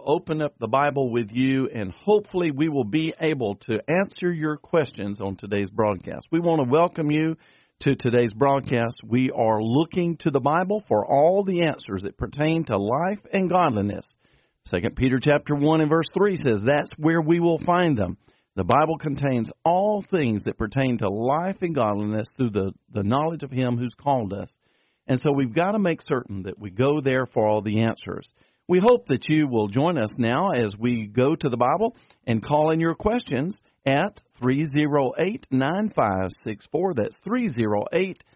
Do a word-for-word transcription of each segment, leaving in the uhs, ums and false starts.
open up the Bible with you, and hopefully we will be able to answer your questions on today's broadcast. We want to welcome you to today's broadcast. We are looking to the Bible for all the answers that pertain to life and godliness. Second Peter chapter one and verse three says that's where we will find them. The Bible contains all things that pertain to life and godliness through the, the knowledge of Him who's called us. And so we've got to make certain that we go there for all the answers. We hope that you will join us now as we go to the Bible and call in your questions at three oh eight, nine five six four. That's three oh eight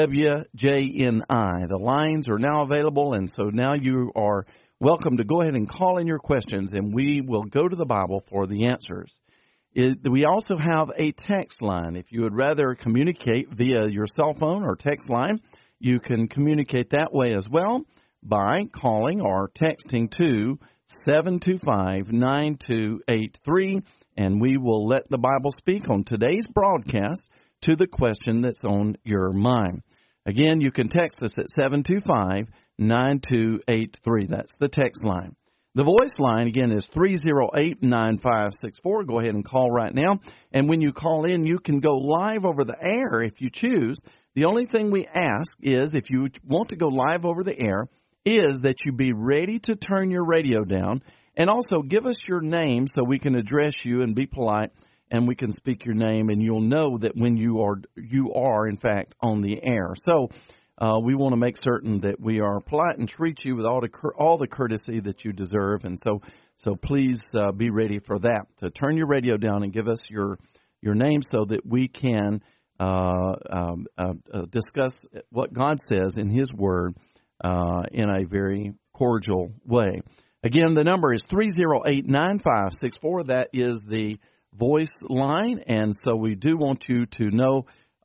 W J N I. The lines are now available, and so now you are welcome to go ahead and call in your questions, and we will go to the Bible for the answers. It, we also have a text line. If you would rather communicate via your cell phone or text line, you can communicate that way as well by calling or texting to seven two five, nine two eight three, and we will let the Bible speak on today's broadcast to the question that's on your mind. Again, you can text us at seven two five, nine two eight three. That's the text line. The voice line, again, is three oh eight, nine five six four. Go ahead and call right now. And when you call in, you can go live over the air if you choose. The only thing we ask is, if you want to go live over the air, is that you be ready to turn your radio down, and also give us your name so we can address you and be polite, and we can speak your name, and you'll know that when you are, you are in fact, on the air. So uh, we want to make certain that we are polite and treat you with all the all the courtesy that you deserve, and so so please uh, be ready for that, to turn your radio down and give us your your name so that we can Uh, um, uh, uh, discuss what God says in His Word uh, in a very cordial way. Again, the number is three oh eight, nine five six four. That is the voice line, and so we do want you to know,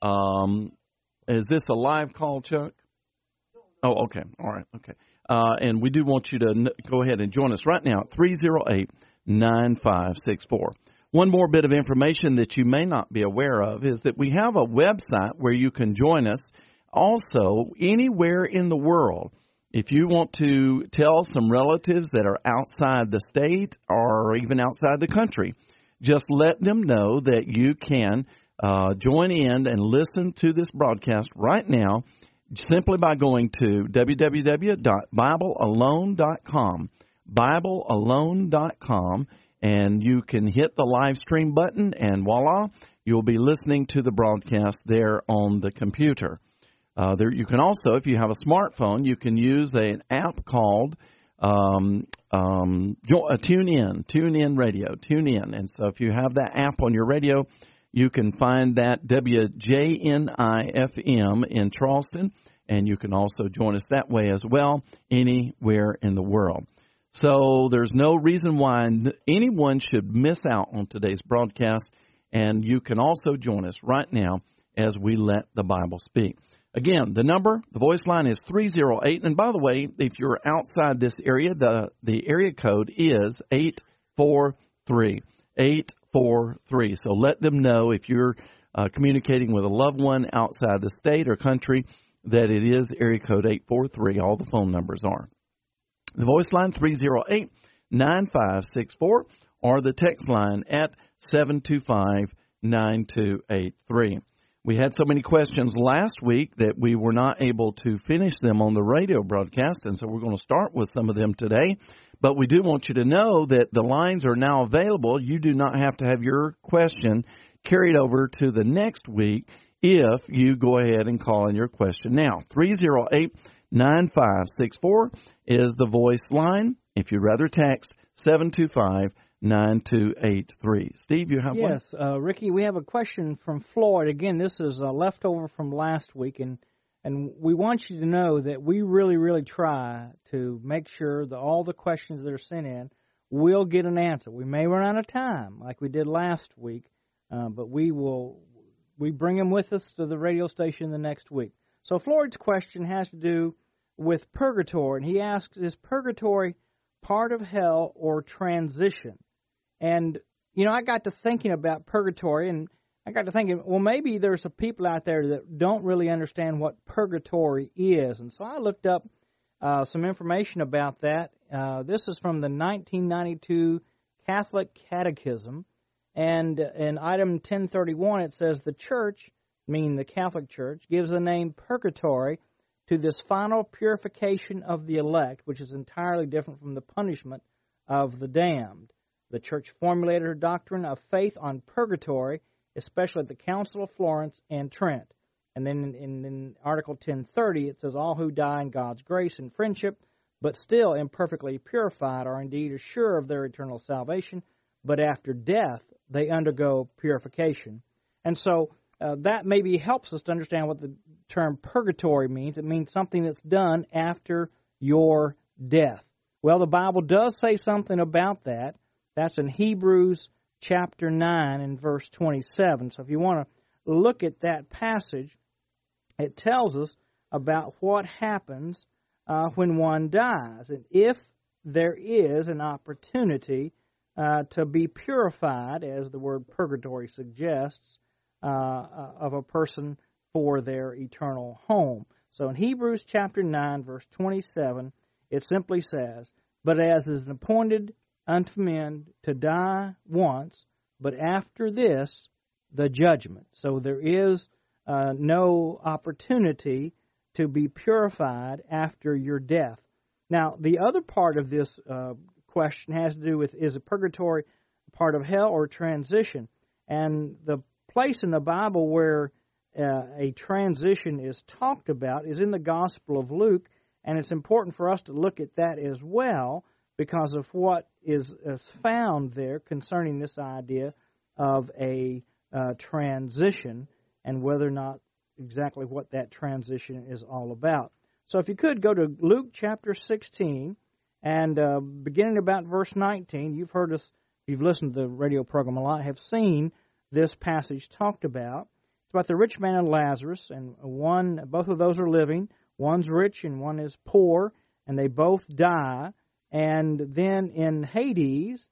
um, is this a live call, Chuck? Oh, okay. All right. Okay. Uh, and we do want you to n- go ahead and join us right now at three oh eight, nine five six four. One more bit of information that you may not be aware of is that we have a website where you can join us also anywhere in the world. If you want to tell some relatives that are outside the state or even outside the country, just let them know that you can uh, join in and listen to this broadcast right now simply by going to w w w dot bible alone dot com, bible alone dot com. And you can hit the live stream button, and voila, you'll be listening to the broadcast there on the computer. Uh, there, you can also, if you have a smartphone, you can use a, an app called um, um, uh, TuneIn, TuneIn Radio, TuneIn. And so if you have that app on your radio, you can find that W J N I F M in Charleston, and you can also join us that way as well, anywhere in the world. So there's no reason why anyone should miss out on today's broadcast, and you can also join us right now as we let the Bible speak. Again, the number, the voice line is three oh eight, and by the way, if you're outside this area, the, the area code is eight four three, eight four three. So let them know if you're uh, communicating with a loved one outside the state or country that it is area code eight four three. All the phone numbers are. The voice line, three oh eight, nine five six four, or the text line at seven two five, nine two eight three. We had so many questions last week that we were not able to finish them on the radio broadcast, and so we're going to start with some of them today. But we do want you to know that the lines are now available. You do not have to have your question carried over to the next week if you go ahead and call in your question now. three oh eight, nine five six four is the voice line. If you'd rather text, seven two five, nine two eight three. Steve, you have yes, one? Yes, uh, Ricky, we have a question from Floyd. Again, this is a leftover from last week, and, and we want you to know that we really, really try to make sure that all the questions that are sent in will get an answer. We may run out of time, like we did last week, uh, but we will we bring them with us to the radio station the next week. So Floyd's question has to do with purgatory, and he asks, is purgatory part of hell or transition? And, you know, I got to thinking about purgatory, and I got to thinking, well, maybe there's some people out there that don't really understand what purgatory is. And so I looked up uh, some information about that, Uh, this is from the nineteen ninety-two Catholic Catechism. And in item ten thirty-one, it says, the Church, meaning the Catholic Church, gives the name purgatory to this final purification of the elect, which is entirely different from the punishment of the damned. The Church formulated her doctrine of faith on purgatory, especially at the Council of Florence and Trent. And then in, in, in Article ten thirty, it says, all who die in God's grace and friendship, but still imperfectly purified, are indeed assured of their eternal salvation, but after death they undergo purification. And so uh, that maybe helps us to understand what the term purgatory means. It means something that's done after your death. Well, the Bible does say something about that. That's in Hebrews chapter nine and verse twenty-seven. So if you want to look at that passage, it tells us about what happens uh, when one dies. And if there is an opportunity uh, to be purified, as the word purgatory suggests, uh, uh, of a person for their eternal home. So in Hebrews chapter nine, verse twenty-seven, it simply says, but as is appointed unto men to die once, but after this, the judgment. So there is uh, no opportunity to be purified after your death. Now, the other part of this uh, question has to do with, is a purgatory part of hell or transition? And the place in the Bible where uh, a transition is talked about is in the Gospel of Luke, and it's important for us to look at that as well, because of what is, is found there concerning this idea of a uh, transition and whether or not exactly what that transition is all about. So if you could go to Luke chapter sixteen and uh, beginning about verse nineteen, you've heard us, if you've listened to the radio program a lot, have seen this passage talked about. It's about the rich man and Lazarus, and one, both of those are living. One's rich and one is poor, and they both die. And then in Hades,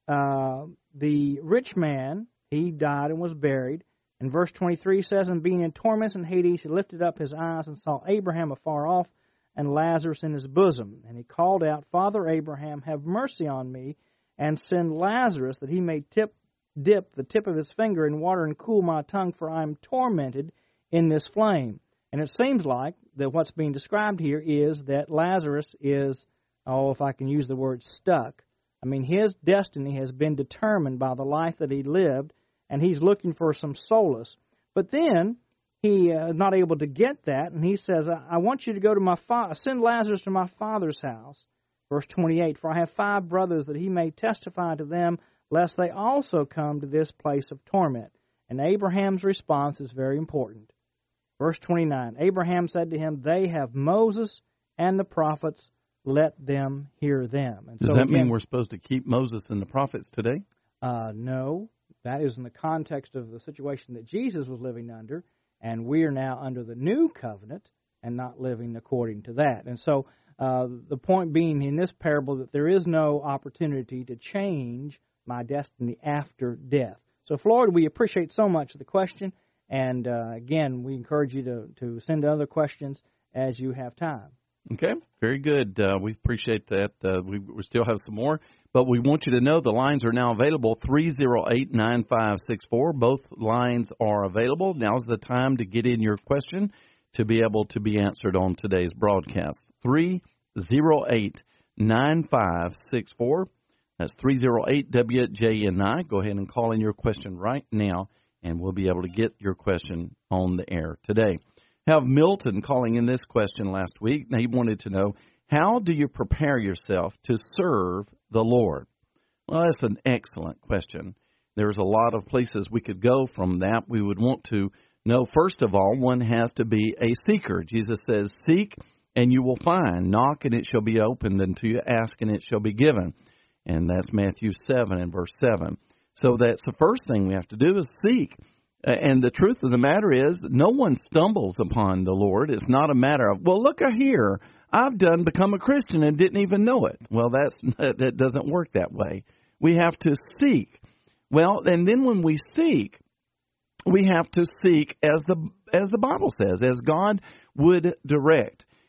uh, the rich man, he died and was buried. And verse twenty-three says, and being in torments in Hades, he lifted up his eyes and saw Abraham afar off and Lazarus in his bosom. And he called out, Father Abraham, have mercy on me, and send Lazarus that he may tip, dip the tip of his finger in water and cool my tongue, for I am tormented in this flame. And it seems like that what's being described here is that Lazarus is, oh, if I can use the word stuck. I mean, his destiny has been determined by the life that he lived, and he's looking for some solace. But then he is uh, not able to get that, and he says, I, I want you to go to my father, send Lazarus to my father's house. Verse twenty-eight, for I have five brothers, that he may testify to them, lest they also come to this place of torment. And Abraham's response is very important. Verse twenty-nine, Abraham said to him, they have Moses and the prophets, let them hear them. And Does so that again, mean we're supposed to keep Moses and the prophets today? Uh, no. That is in the context of the situation that Jesus was living under, and we are now under the new covenant and not living according to that. And so uh, the point being in this parable that there is no opportunity to change my destiny after death. So, Floyd, we appreciate so much the question, and uh, again, we encourage you to, to send other questions as you have time. Okay, very good. Uh, we appreciate that. Uh, we, we still have some more, but we want you to know the lines are now available, three oh eight, nine five six four. Both lines are available. Now's the time to get in your question to be able to be answered on today's broadcast. three oh eight, nine five six four. That's three oh eight W J N I. Go ahead and call in your question right now, and we'll be able to get your question on the air today. Have Milton calling in this question last week. He wanted to know, how do you prepare yourself to serve the Lord? Well, that's an excellent question. There's a lot of places we could go from that. We would want to know, first of all, one has to be a seeker. Jesus says, seek and you will find. Knock and it shall be opened unto you. Ask and it shall be given. And that's Matthew seven and verse seven. So that's the first thing we have to do is seek. And the truth of the matter is, no one stumbles upon the Lord. It's not a matter of, well, look here, I've done become a Christian and didn't even know it. Well, that's that doesn't work that way. We have to seek. Well, and then when we seek, we have to seek as the as the Bible says, as God would direct.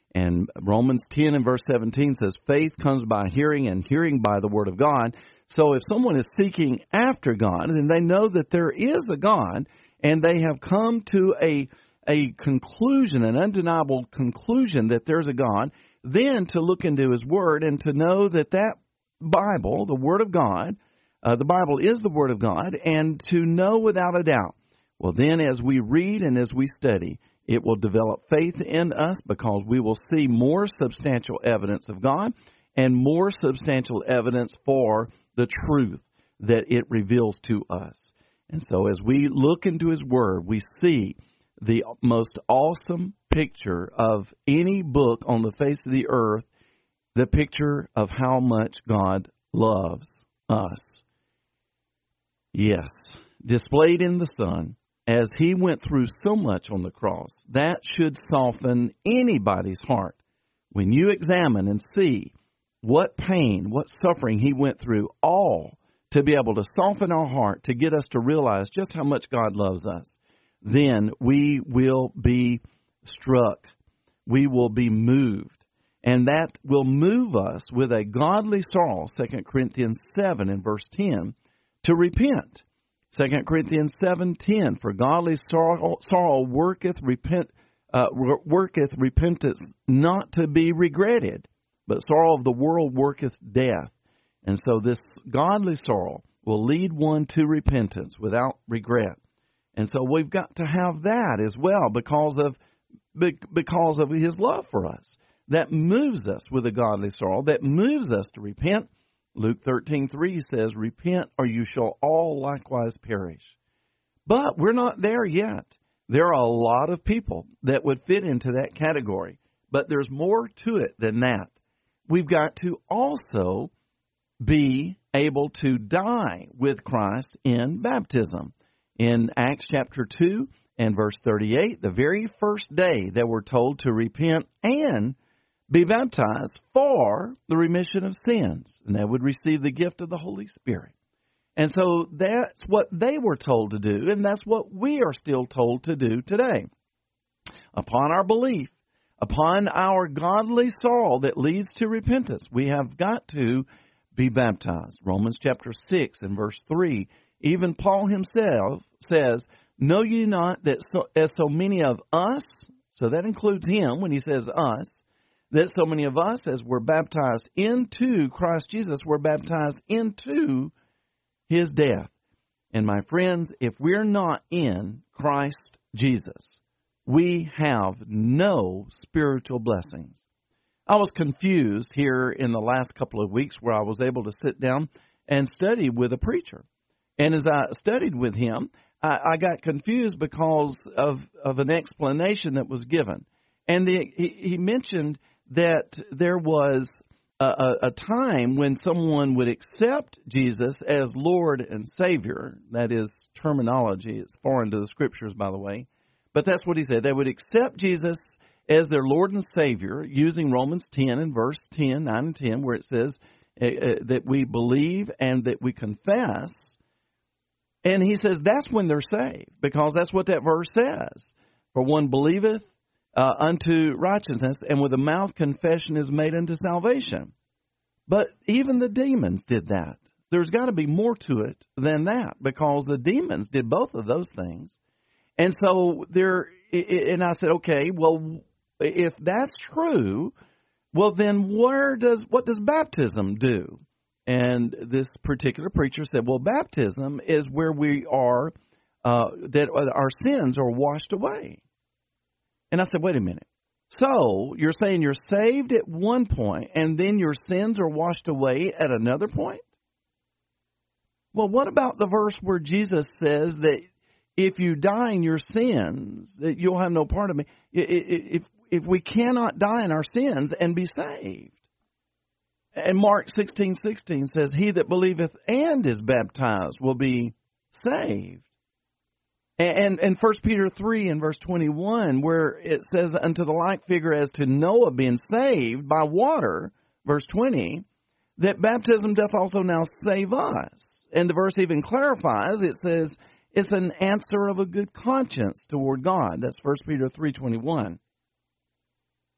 And Romans ten and verse seventeen says, faith comes by hearing, and hearing by the word of God. So if someone is seeking after God, and they know that there is a God, and they have come to a a conclusion, an undeniable conclusion that there's a God, then to look into His Word and to know that that Bible, the Word of God, uh, the Bible is the Word of God, and to know without a doubt. Well, then as we read and as we study, it will develop faith in us because we will see more substantial evidence of God and more substantial evidence for the truth that it reveals to us. And so as we look into His Word, we see the most awesome picture of any book on the face of the earth, the picture of how much God loves us. Yes, displayed in the Son, as He went through so much on the cross, that should soften anybody's heart. When you examine and see what pain, what suffering He went through, all to be able to soften our heart, to get us to realize just how much God loves us, then we will be struck. We will be moved. And that will move us with a godly sorrow, Second Corinthians seven and verse ten, to repent. Second Corinthians seven ten, for godly sorrow, sorrow worketh, repent, uh, worketh repentance not to be regretted, but sorrow of the world worketh death. And so this godly sorrow will lead one to repentance without regret. And so we've got to have that as well because of because of His love for us. That moves us with a godly sorrow, that moves us to repent. Luke thirteen three says, repent or you shall all likewise perish. But we're not there yet. There are a lot of people that would fit into that category. But there's more to it than that. We've got to also be able to die with Christ in baptism. In Acts chapter two and verse thirty-eight, the very first day that we're told to repent and be baptized for the remission of sins, and they would receive the gift of the Holy Spirit. And so that's what they were told to do, and that's what we are still told to do today. Upon our belief, upon our godly sorrow that leads to repentance, we have got to be baptized. Romans chapter six and verse three, even Paul himself says, know ye not that so, as so many of us, so that includes him when he says us, that so many of us as were baptized into Christ Jesus were baptized into His death. And my friends, if we're not in Christ Jesus, we have no spiritual blessings. I was confused here in the last couple of weeks where I was able to sit down and study with a preacher. And as I studied with him, I, I got confused because of, of an explanation that was given. And the, he, he mentioned that there was a, a, a time when someone would accept Jesus as Lord and Savior. That is terminology. It's foreign to the Scriptures, by the way. But that's what he said. They would accept Jesus as their Lord and Savior using Romans ten and verse ten, nine and ten, where it says uh, uh, that we believe and that we confess. And he says that's when they're saved, because that's what that verse says. For one believeth uh, unto righteousness, and with the mouth confession is made unto salvation. But even the demons did that. There's got to be more to it than that, because the demons did both of those things. And so there, and I said, okay, well, if that's true, well, then where does, what does baptism do? And this particular preacher said, well, baptism is where we are, uh, that our sins are washed away. And I said, wait a minute. So you're saying you're saved at one point and then your sins are washed away at another point? Well, what about the verse where Jesus says that if you die in your sins, that you'll have no part of me? If, if we cannot die in our sins and be saved. And Mark sixteen sixteen says, he that believeth and is baptized will be saved. And and First Peter three and verse twenty-one, where it says, unto the like figure as to Noah being saved by water, verse twenty, that baptism doth also now save us. And the verse even clarifies, it says, it's an answer of a good conscience toward God. That's First Peter three twenty-one.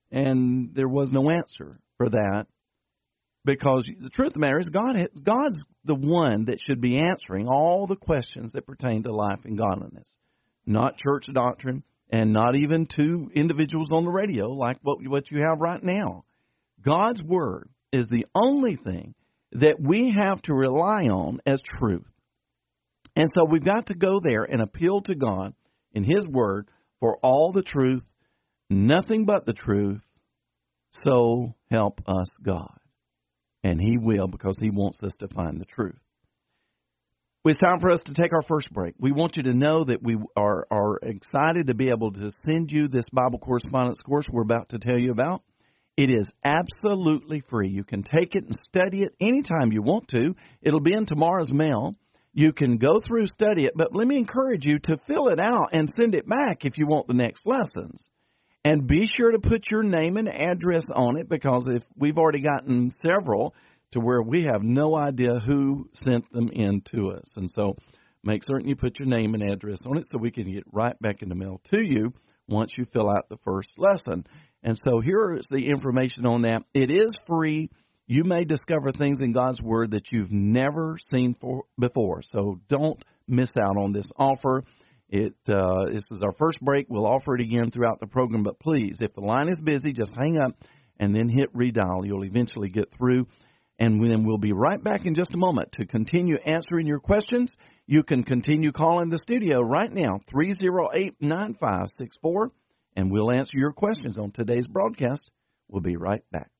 And there was no answer for that, because the truth of the matter is God, God's the one that should be answering all the questions that pertain to life and godliness, not church doctrine, and not even to individuals on the radio like what, what you have right now. God's Word is the only thing that we have to rely on as truth. And so we've got to go there and appeal to God in His Word for all the truth, nothing but the truth. So help us God. And He will, because He wants us to find the truth. It's time for us to take our first break. We want you to know that we are, are excited to be able to send you this Bible correspondence course we're about to tell you about. It is absolutely free. You can take it and study it anytime you want to. It'll be in tomorrow's mail. You can go through, study it, but let me encourage you to fill it out and send it back if you want the next lessons. And be sure to put your name and address on it, because if we've already gotten several to where we have no idea who sent them in to us. And so make certain you put your name and address on it so we can get right back in the mail to you once you fill out the first lesson. And so here is the information on that. It is free. You may discover things in God's Word that you've never seen for, before. So don't miss out on this offer. It uh, this is our first break. We'll offer it again throughout the program. But please, if the line is busy, just hang up and then hit redial. You'll eventually get through. And then we'll be right back in just a moment to continue answering your questions. You can continue calling the studio right now, three oh eight, nine five six four, and we'll answer your questions on today's broadcast. We'll be right back.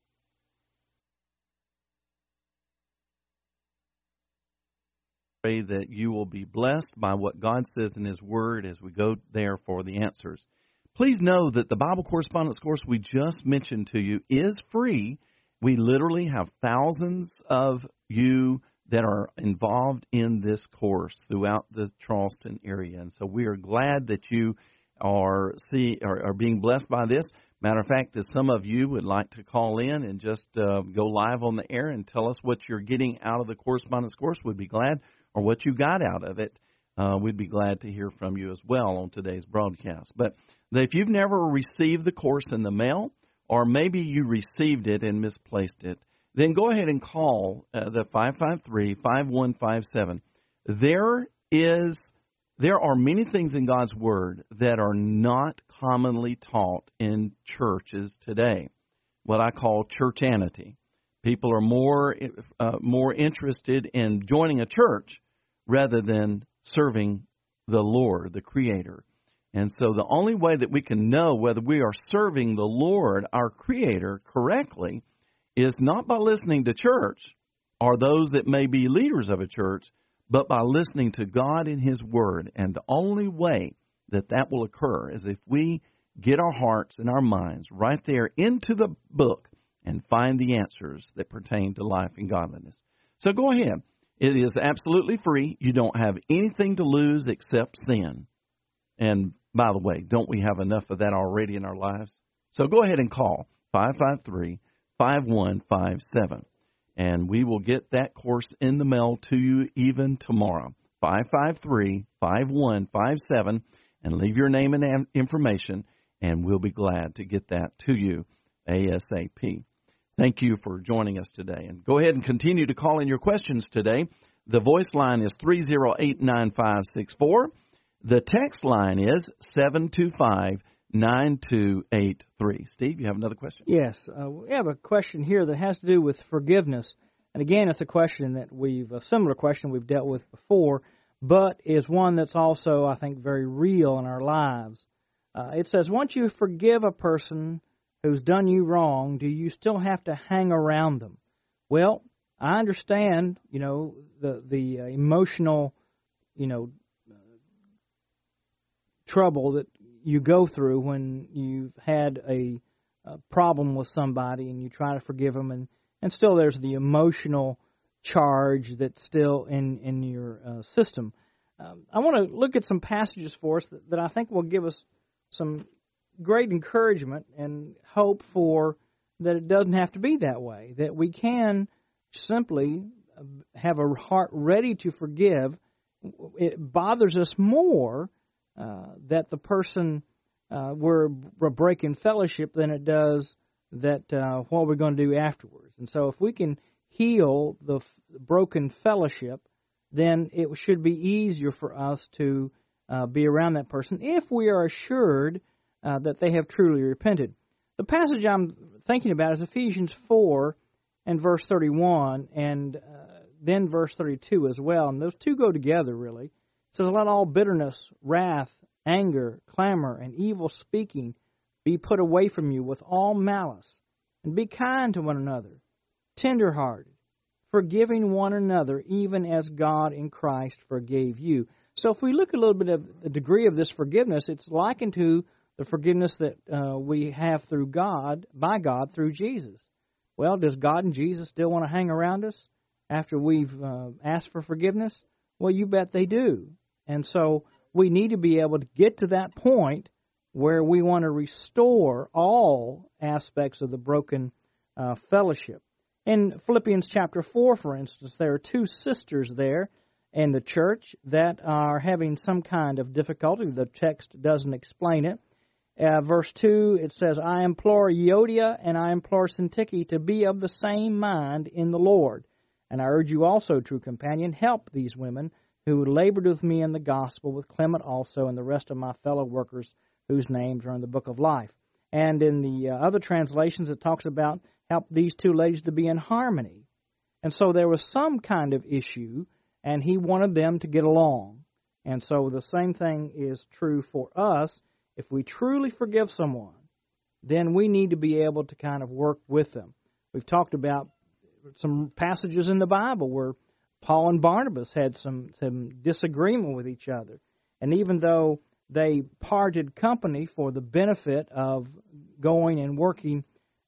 Pray that you will be blessed by what God says in His Word as we go there for the answers. Please know that the Bible correspondence course we just mentioned to you is free. We literally have thousands of you that are involved in this course throughout the Charleston area. And so we are glad that you are see are, are being blessed by this. Matter of fact, if some of you would like to call in and just uh, go live on the air and tell us what you're getting out of the correspondence course, we'd be glad, or what you got out of it, uh, we'd be glad to hear from you as well on today's broadcast. But if you've never received the course in the mail, or maybe you received it and misplaced it, then go ahead and call uh, the five five three, five one five seven. There is, there are many things in God's Word that are not commonly taught in churches today, what I call churchanity. People are more uh, more interested in joining a church rather than serving the Lord, the Creator. And so the only way that we can know whether we are serving the Lord, our Creator, correctly is not by listening to church or those that may be leaders of a church, but by listening to God in His Word. And the only way that that will occur is if we get our hearts and our minds right there into the book and find the answers that pertain to life and godliness. So go ahead. It is absolutely free. You don't have anything to lose except sin. And by the way, don't we have enough of that already in our lives? So go ahead and call five five three, five one five seven, and we will get that course in the mail to you even tomorrow. five five three, five one five seven, and leave your name and information, and we'll be glad to get that to you ASAP. Thank you for joining us today. And go ahead and continue to call in your questions today. The voice line is three oh eight, nine five six four. The text line is seven two five, nine two eight three. Steve, you have another question? Yes. Uh, we have a question here that has to do with forgiveness. And again, it's a question that we've, a similar question we've dealt with before, but is one that's also, I think, very real in our lives. Uh, it says, once you forgive a person who's done you wrong, do you still have to hang around them? Well, I understand, you know, the, the uh, emotional, you know, trouble that you go through when you've had a, a problem with somebody and you try to forgive them, and, and still there's the emotional charge that's still in, in your uh, system. Um, I want to look at some passages for us that, that I think will give us some great encouragement and hope for that it doesn't have to be that way, that we can simply have a heart ready to forgive. It bothers us more Uh, that the person uh, we're, we're breaking fellowship than it does that uh, what we're going to do afterwards. And so if we can heal the f- broken fellowship, then it should be easier for us to uh, be around that person if we are assured uh, that they have truly repented. The passage I'm thinking about is Ephesians four and verse thirty-one, and uh, then verse thirty-two as well. And those two go together, really. It says, "Let all bitterness, wrath, anger, clamor, and evil speaking be put away from you with all malice, and be kind to one another, tender-hearted, forgiving one another, even as God in Christ forgave you." So if we look a little bit at the degree of this forgiveness, it's likened to the forgiveness that uh, we have through God, by God, through Jesus. Well, does God and Jesus still want to hang around us after we've uh, asked for forgiveness? Well, you bet they do. And so we need to be able to get to that point where we want to restore all aspects of the broken uh, fellowship. In Philippians chapter four, for instance, there are two sisters there in the church that are having some kind of difficulty. The text doesn't explain it. Uh, verse two, it says, "I implore Euodia and I implore Syntyche to be of the same mind in the Lord. And I urge you also, true companion, help these women who labored with me in the gospel, with Clement also and the rest of my fellow workers whose names are in the book of life." And in the uh, other translations, it talks about help these two ladies to be in harmony. And so there was some kind of issue, and he wanted them to get along. And so the same thing is true for us. If we truly forgive someone, then we need to be able to kind of work with them. We've talked about some passages in the Bible where Paul and Barnabas had some, some disagreement with each other. And even though they parted company for the benefit of going and working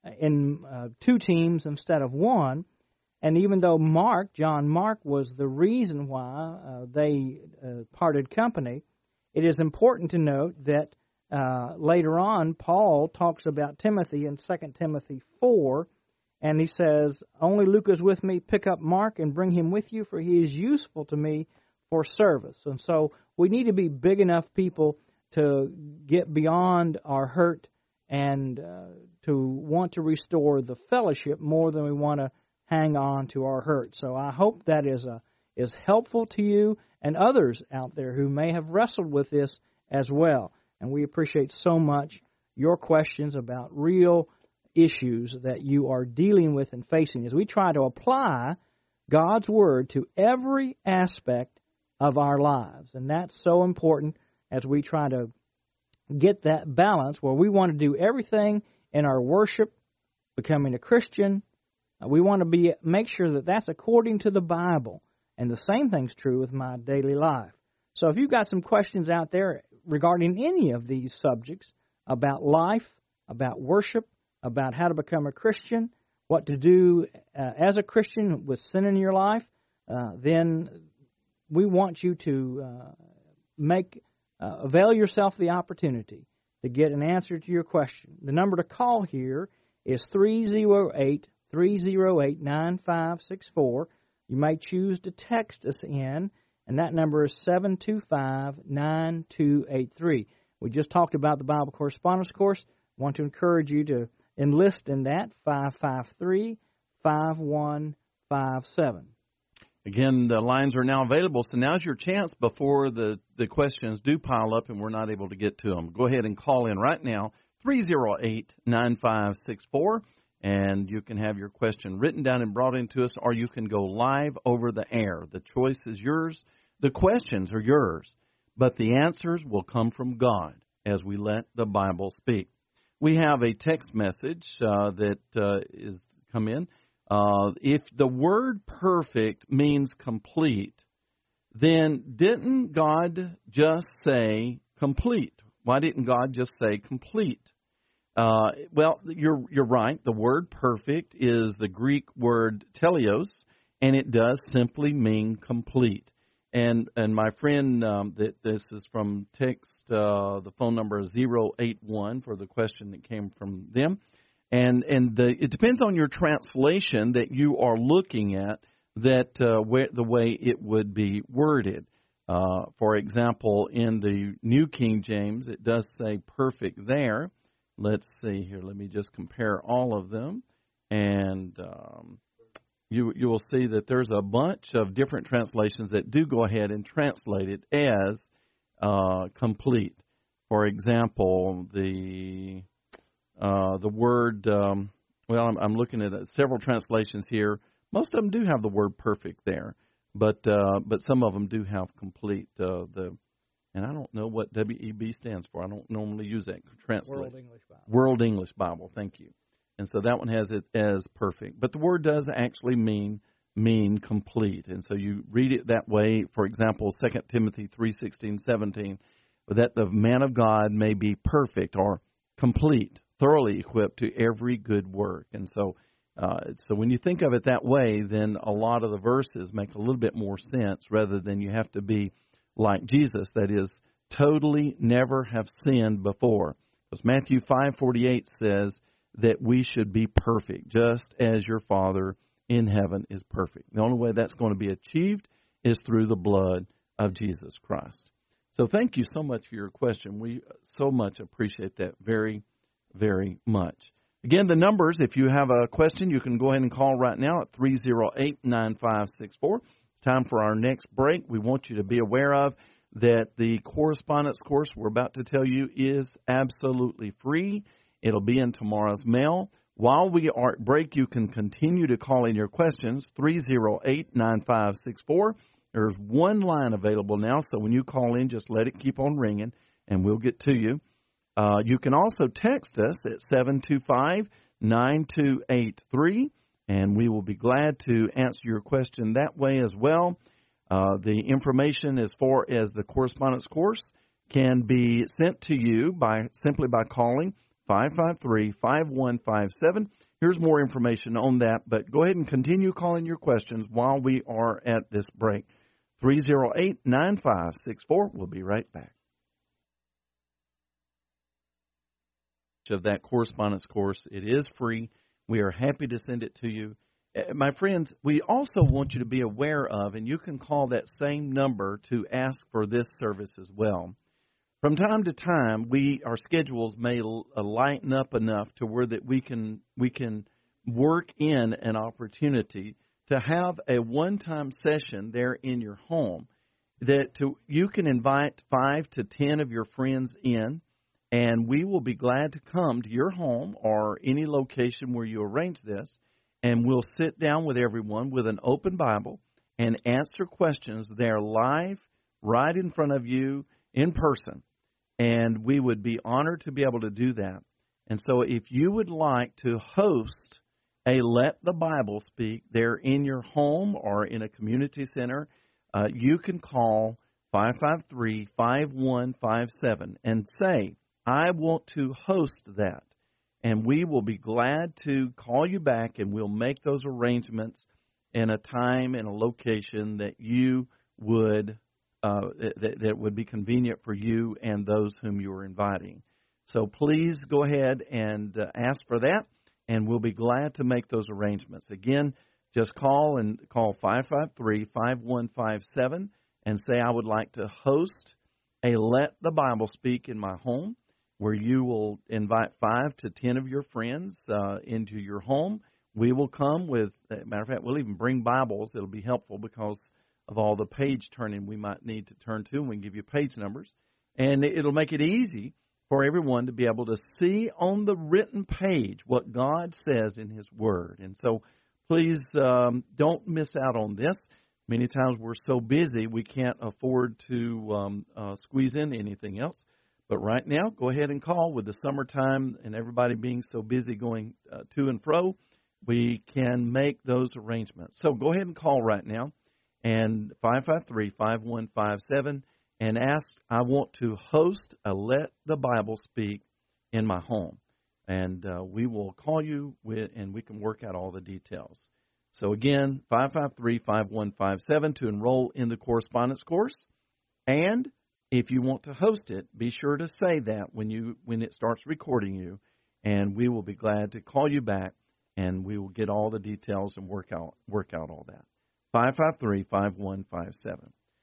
in uh, two teams instead of one, and even though Mark, John Mark, was the reason why uh, they uh, parted company, it is important to note that uh, later on, Paul talks about Timothy in Second Timothy four, and he says, "Only Luke is with me. Pick up Mark and bring him with you, for he is useful to me for service." And so we need to be big enough people to get beyond our hurt and uh, to want to restore the fellowship more than we want to hang on to our hurt. So I hope that is a, is helpful to you and others out there who may have wrestled with this as well. And we appreciate so much your questions about real issues that you are dealing with and facing as we try to apply God's Word to every aspect of our lives. And that's so important as we try to get that balance where we want to do everything in our worship, becoming a Christian. We want to be make sure that that's according to the Bible. And the same thing's true with my daily life. So if you've got some questions out there regarding any of these subjects about life, about worship, about how to become a Christian, what to do uh, as a Christian with sin in your life, uh, then we want you to uh, make uh, avail yourself the opportunity to get an answer to your question. The number to call here is three oh eight, three oh eight, nine five six four. You may choose to text us in, and that number is seven two five, nine two eight three. We just talked about the Bible Correspondence Course. I want to encourage you to enlist in that, five five three, five one five seven. Again, the lines are now available, so now's your chance before the, the questions do pile up and we're not able to get to them. Go ahead and call in right now, three oh eight, nine five six four, and you can have your question written down and brought into us, or you can go live over the air. The choice is yours. The questions are yours, but the answers will come from God as we let the Bible speak. We have a text message uh, that uh, is come in. Uh, if the word perfect means complete, then didn't God just say complete? Why didn't God just say complete? Uh, well, you're you're right. The word perfect is the Greek word teleos, and it does simply mean complete. And and my friend, um, that this is from text. Uh, the phone number is zero eight one for the question that came from them. And and the, it depends on your translation that you are looking at, that uh, where, the way it would be worded. Uh, for example, in the New King James, it does say perfect there. Let's see here. Let me just compare all of them. And um, you you will see that there's a bunch of different translations that do go ahead and translate it as uh, complete. For example, the uh, the word, um, well, I'm, I'm looking at several translations here. Most of them do have the word perfect there, but uh, but some of them do have complete. Uh, the and I don't know what W E B stands for. I don't normally use that translation. World English Bible. World English Bible. Thank you. And so that one has it as perfect. But the word does actually mean mean complete. And so you read it that way. For example, Second Timothy three sixteen, seventeen, that the man of God may be perfect or complete, thoroughly equipped to every good work. And so uh, so when you think of it that way, then a lot of the verses make a little bit more sense rather than you have to be like Jesus, that is, totally never have sinned before. Because Matthew five forty-eight says that we should be perfect, just as your Father in heaven is perfect. The only way that's going to be achieved is through the blood of Jesus Christ. So thank you so much for your question. We so much appreciate that very, very much. Again, the numbers, if you have a question, you can go ahead and call right now at three oh eight, nine five six four. It's time for our next break. We want you to be aware of that the correspondence course we're about to tell you is absolutely free. It'll be in tomorrow's mail. While we are at break, you can continue to call in your questions, three oh eight, nine five six four. There's one line available now, so when you call in, just let it keep on ringing, and we'll get to you. Uh, you can also text us at seven two five, nine two eight three, and we will be glad to answer your question that way as well. Uh, the information as far as the correspondence course can be sent to you by simply by calling five five three, five one five seven. Here's more information on that, but go ahead and continue calling your questions while we are at this break. three oh eight, nine five six four. We'll be right back. Of that correspondence course, it is free. We are happy to send it to you. My friends, we also want you to be aware of, and you can call that same number to ask for this service as well. From time to time, we our schedules may lighten up enough to where that we can we can work in an opportunity to have a one-time session there in your home that to, you can invite five to ten of your friends in, and we will be glad to come to your home or any location where you arrange this, and we'll sit down with everyone with an open Bible and answer questions there live right in front of you in person. And we would be honored to be able to do that. And so if you would like to host a Let the Bible Speak there in your home or in a community center, uh, you can call five five three, five one five seven and say, I want to host that. And we will be glad to call you back, and we'll make those arrangements in a time and a location that you would uh, that, that would be convenient for you and those whom you are inviting. So please go ahead and uh, ask for that, and we'll be glad to make those arrangements. Again, just call and call five five three, five one five seven and say, I would like to host a Let the Bible Speak in my home, where you will invite five to ten of your friends uh, into your home. We will come with, as a matter of fact, we'll even bring Bibles. It'll be helpful because of all the page turning we might need to turn to, and we can give you page numbers. And it'll make it easy for everyone to be able to see on the written page what God says in His Word. And so please um, don't miss out on this. Many times we're so busy we can't afford to um, uh, squeeze in anything else. But right now, go ahead and call. With the summertime and everybody being so busy going uh, to and fro, we can make those arrangements. So go ahead and call right now, and five five three, five one five seven, and ask, I want to host a Let the Bible Speak in my home. And uh, we will call you, with, and we can work out all the details. So again, five five three, five one five seven to enroll in the correspondence course. And if you want to host it, be sure to say that when you when it starts recording you, and we will be glad to call you back, and we will get all the details and work out work out all that. five five three, five one five seven.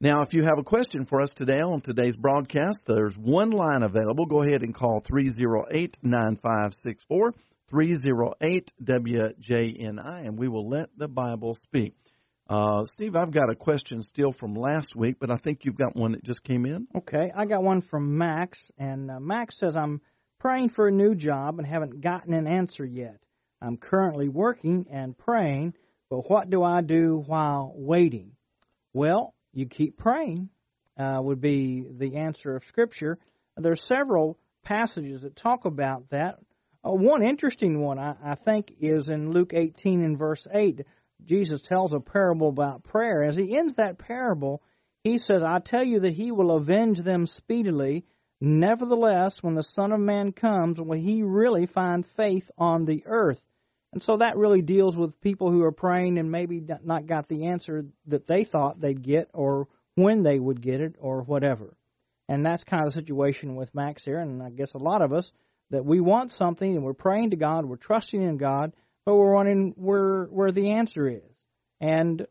Now, if you have a question for us today on today's broadcast, there's one line available. Go ahead and call three oh eight, nine five six four, three oh eight W J N I, and we will let the Bible speak. Uh, Steve, I've got a question still from last week, but I think you've got one that just came in. Okay, I got one from Max, and uh, Max says, I'm praying for a new job and haven't gotten an answer yet. I'm currently working and praying, but what do I do while waiting? Well, you keep praying, uh, would be the answer of Scripture. There's several passages that talk about that. Uh, one interesting one, I, I think, is in Luke eighteen and verse eight. Jesus tells a parable about prayer. As he ends that parable, he says, I tell you that he will avenge them speedily. Nevertheless, when the Son of Man comes, will he really find faith on the earth? And so that really deals with people who are praying and maybe not got the answer that they thought they'd get or when they would get it or whatever. And that's kind of the situation with Max here, and I guess a lot of us, that we want something and we're praying to God, we're trusting in God, but we're wondering where where the answer is. And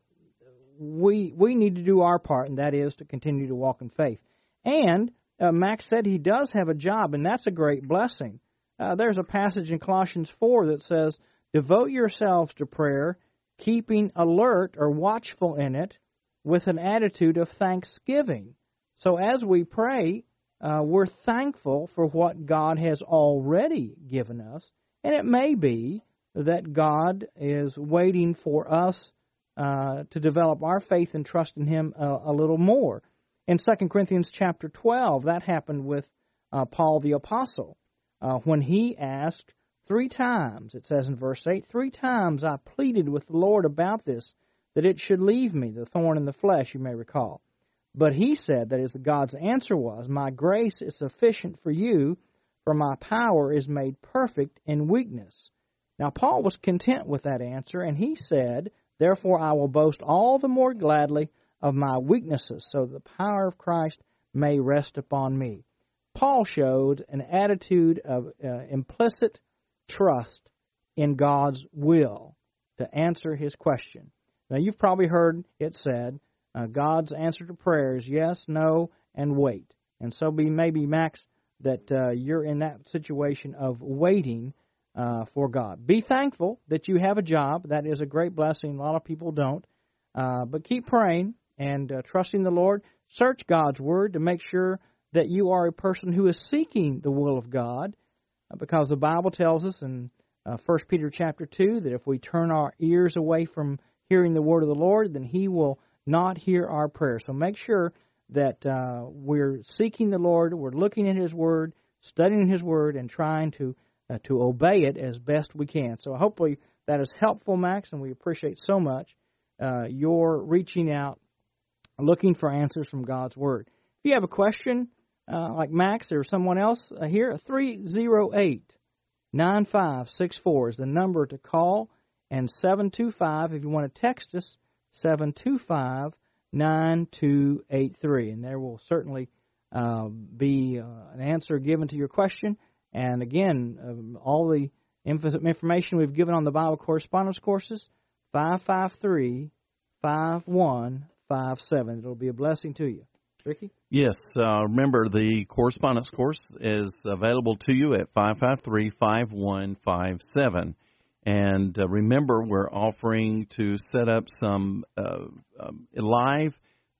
we we need to do our part, and that is to continue to walk in faith. And uh, Max said he does have a job, and that's a great blessing. Uh, there's a passage in Colossians four that says, devote yourselves to prayer, keeping alert or watchful in it with an attitude of thanksgiving. So as we pray, uh, we're thankful for what God has already given us, and it may be that God is waiting for us uh, to develop our faith and trust in Him a, a little more. In Second Corinthians chapter twelve, that happened with uh, Paul the Apostle uh, when he asked three times, it says in verse eight, three times I pleaded with the Lord about this, that it should leave me, the thorn in the flesh, you may recall. But he said, that is, God's answer was, my grace is sufficient for you, for my power is made perfect in weakness. Now, Paul was content with that answer, and he said, therefore I will boast all the more gladly of my weaknesses, so the power of Christ may rest upon me. Paul showed an attitude of uh, implicit trust in God's will to answer his question. Now, you've probably heard it said, uh, God's answer to prayer is yes, no, and wait. And so be maybe, Max, that uh, you're in that situation of waiting uh, for God. Be thankful that you have a job. That is a great blessing. A lot of people don't. Uh, but keep praying and uh, trusting the Lord. Search God's Word to make sure that you are a person who is seeking the will of God, uh, because the Bible tells us in uh, First Peter chapter two that if we turn our ears away from hearing the Word of the Lord, then He will not hear our prayer. So make sure that uh, we're seeking the Lord, we're looking at His Word, studying His Word, and trying to uh, to obey it as best we can. So hopefully that is helpful, Max, and we appreciate so much uh, your reaching out, looking for answers from God's Word. If you have a question, uh, like Max or someone else uh, here, three oh eight, nine five six four is the number to call, and seven two five, if you want to text us, seven two five, nine two eight three. And there will certainly uh, be uh, an answer given to your question. And again, um, all the inf- information we've given on the Bible correspondence courses, five five three, five one five seven. It'll be a blessing to you. Ricky? Yes. Uh, remember, the correspondence course is available to you at five five three, five one five seven. And uh, remember, we're offering to set up some uh, um, live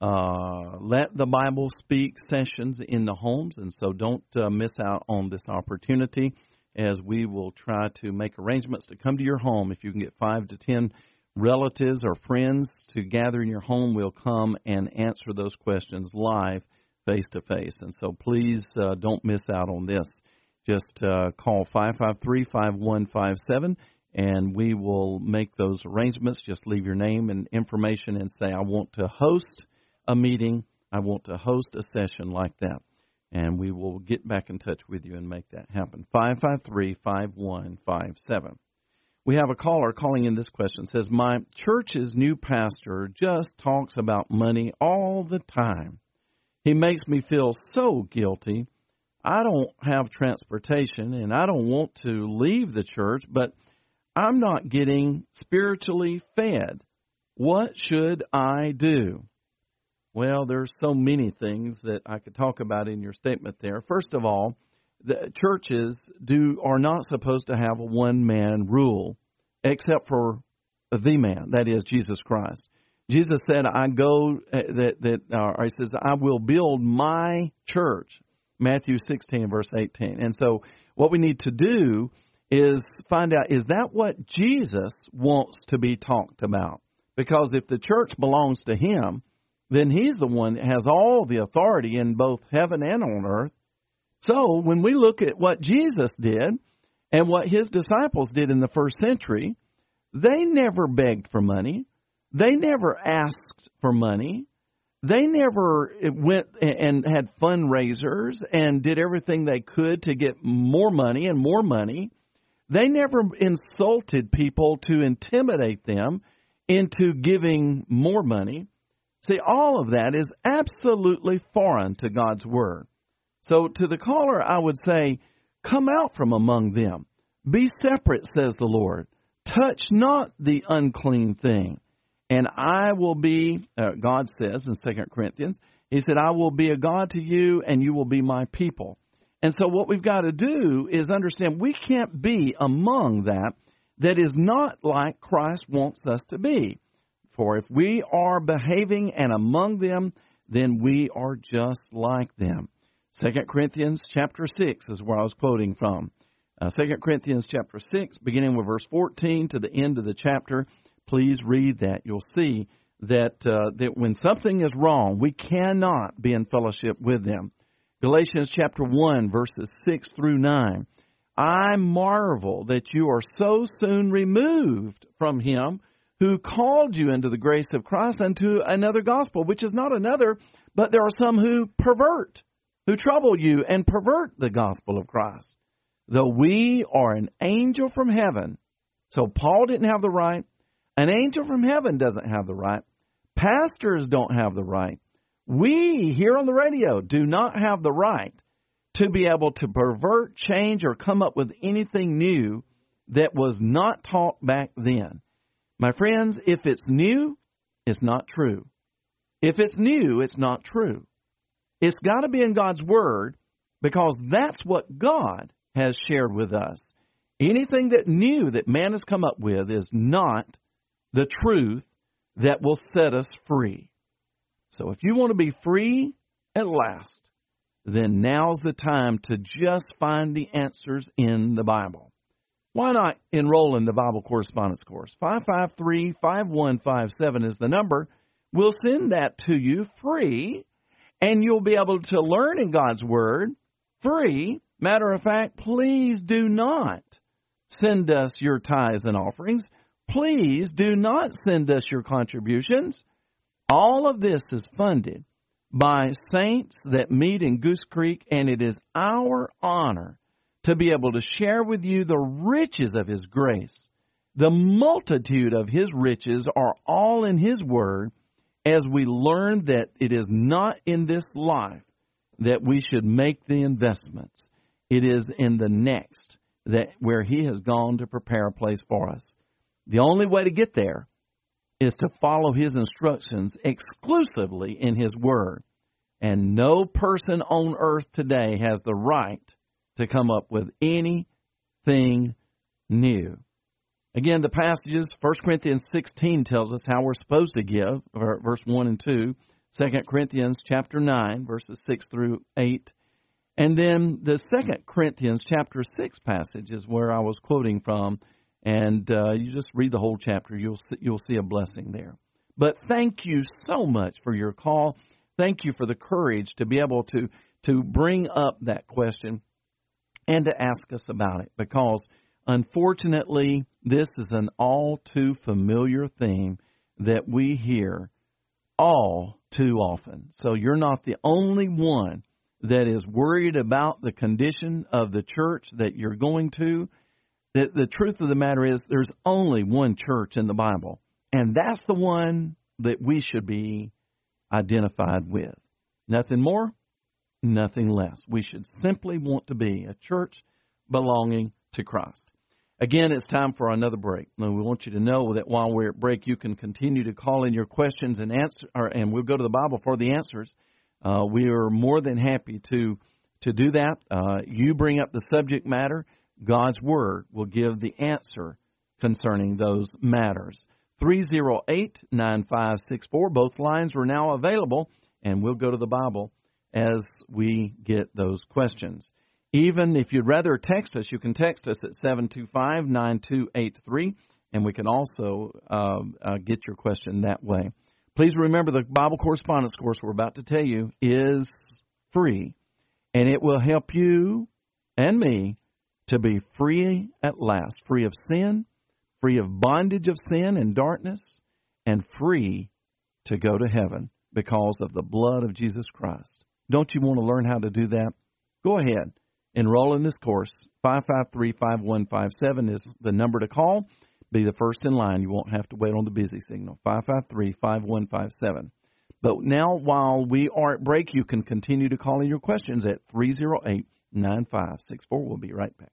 uh, Let the Bible Speak sessions in the homes. And so don't uh, miss out on this opportunity, as we will try to make arrangements to come to your home. If you can get five to ten relatives or friends to gather in your home, we'll come and answer those questions live, face-to-face. And so please uh, don't miss out on this. Just uh, call five five three, five one five seven, and we will make those arrangements. Just leave your name and information and say, I want to host a meeting. I want to host a session like that. And we will get back in touch with you and make that happen. five five three, five one five seven. We have a caller calling in this question. It says, my church's new pastor just talks about money all the time. He makes me feel so guilty. I don't have transportation, and I don't want to leave the church, but I'm not getting spiritually fed. What should I do? Well, there's so many things that I could talk about in your statement there. First of all, the churches do are not supposed to have a one-man rule, except for the man, that is Jesus Christ. Jesus said, "I go uh, that that uh, he says I will build my church." Matthew sixteen verse eighteen. And so, what we need to do is find out, is that what Jesus wants to be talked about? Because if the church belongs to Him, then He's the one that has all the authority in both heaven and on earth. So when we look at what Jesus did and what His disciples did in the first century, they never begged for money. They never asked for money. They never went and had fundraisers and did everything they could to get more money and more money. They never insulted people to intimidate them into giving more money. See, all of that is absolutely foreign to God's Word. So to the caller, I would say, come out from among them. Be separate, says the Lord. Touch not the unclean thing. And I will be, uh, God says in Second Corinthians, He said, I will be a God to you and you will be my people. And so what we've got to do is understand we can't be among that that is not like Christ wants us to be. For if we are behaving and among them, then we are just like them. Second Corinthians chapter six is where I was quoting from. Uh, Second Corinthians chapter six, beginning with verse fourteen to the end of the chapter. Please read that. You'll see that uh, that when something is wrong, we cannot be in fellowship with them. Galatians chapter one, verses six through nine. I marvel that you are so soon removed from Him who called you into the grace of Christ unto another gospel, which is not another, but there are some who pervert, who trouble you and pervert the gospel of Christ. Though we are an angel from heaven, so Paul didn't have the right, an angel from heaven doesn't have the right, pastors don't have the right, we here on the radio do not have the right to be able to pervert, change, or come up with anything new that was not taught back then. My friends, if it's new, it's not true. If it's new, it's not true. It's got to be in God's Word because that's what God has shared with us. Anything that new that man has come up with is not the truth that will set us free. So if you want to be free at last, then now's the time to just find the answers in the Bible. Why not enroll in the Bible Correspondence Course? five five three, five one five seven is the number. We'll send that to you free, and you'll be able to learn in God's Word free. Matter of fact, please do not send us your tithes and offerings. Please do not send us your contributions. All of this is funded by saints that meet in Goose Creek, and it is our honor to be able to share with you the riches of His grace. The multitude of His riches are all in His Word as we learn that it is not in this life that we should make the investments. It is in the next that where He has gone to prepare a place for us. The only way to get there is to follow His instructions exclusively in His Word. And no person on earth today has the right to come up with anything new. Again, the passages, First Corinthians sixteen tells us how we're supposed to give, verse one and two. Second Corinthians chapter nine, verses six through eight. And then the Second Corinthians chapter six passage is where I was quoting from. And uh, you just read the whole chapter. You'll see, you'll see a blessing there. But thank you so much for your call. Thank you for the courage to be able to, to bring up that question and to ask us about it, because unfortunately, this is an all too familiar theme that we hear all too often. So you're not the only one that is worried about the condition of the church that you're going to. The, the truth of the matter is there's only one church in the Bible, and that's the one that we should be identified with. Nothing more, nothing less. We should simply want to be a church belonging to Christ. Again, it's time for another break. Now, we want you to know that while we're at break, you can continue to call in your questions and answer, or, and we'll go to the Bible for the answers. Uh, we are more than happy to to do that. Uh, you bring up the subject matter. God's Word will give the answer concerning those matters. three oh eight, nine five six four. Both lines are now available, and we'll go to the Bible as we get those questions. Even if you'd rather text us, you can text us at seven two five, nine two eight three, and we can also uh, uh, get your question that way. Please remember the Bible correspondence course we're about to tell you is free, and it will help you and me to be free at last, free of sin, free of bondage of sin and darkness, and free to go to heaven because of the blood of Jesus Christ. Don't you want to learn how to do that? Go ahead. Enroll in this course. five five three, five one five seven is the number to call. Be the first in line. You won't have to wait on the busy signal. five five three, five one five seven. But now, while we are at break, you can continue to call in your questions at three oh eight, nine five six four. We'll be right back.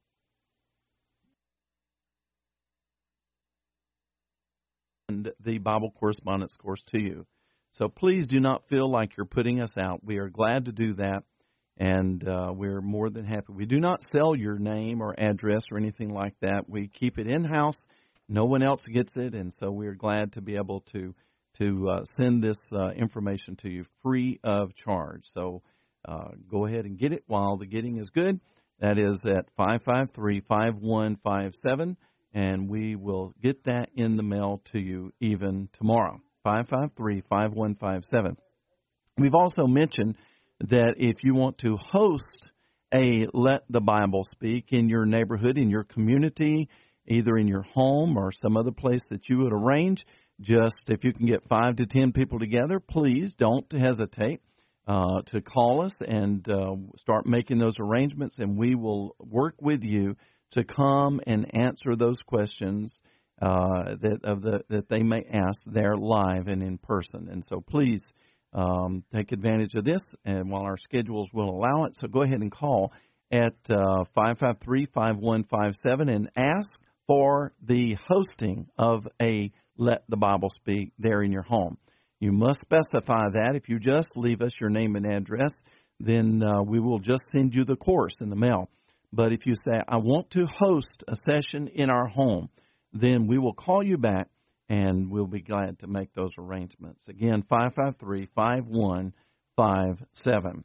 And the Bible correspondence course to you. So please do not feel like you're putting us out. We are glad to do that, and uh, we're more than happy. We do not sell your name or address or anything like that. We keep it in-house. No one else gets it, and so we're glad to be able to to uh, send this uh, information to you free of charge. So uh, go ahead and get it while the getting is good. That is at five five three, five one five seven, and we will get that in the mail to you even tomorrow. five five three, five one five seven. We've also mentioned that if you want to host a Let the Bible Speak in your neighborhood, in your community, either in your home or some other place that you would arrange, just if you can get five to ten people together, please don't hesitate uh, to call us and uh, start making those arrangements, and we will work with you to come and answer those questions uh, that of the that they may ask there live and in person. And so please um, take advantage of this, and while our schedules will allow it, so go ahead and call at uh, five five three, five one five seven and ask for the hosting of a Let the Bible Speak there in your home. You must specify that. If you just leave us your name and address, then uh, we will just send you the course in the mail. But if you say, I want to host a session in our home, then we will call you back, and we'll be glad to make those arrangements. Again, five five three, five one five seven.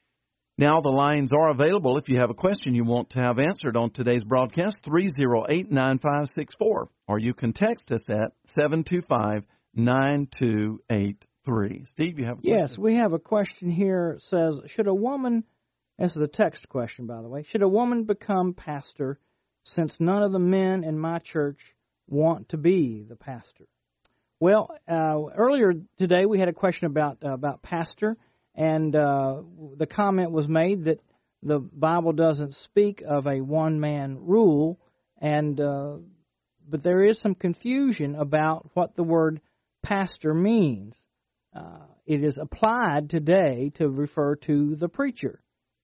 Now the lines are available. If you have a question you want to have answered on today's broadcast, three oh eight, nine five six four, or you can text us at seven two five, nine two eight three. Steve, you have a question? Yes, we have a question here. It says, should a woman, this is a text question, by the way, should a woman become pastor since none of the men in my church want to be the pastor? Well, uh, earlier today we had a question about uh, about pastor, and uh, the comment was made that the Bible doesn't speak of a one-man rule, and uh, but there is some confusion about what the word pastor means. Uh, it is applied today to refer to the preacher,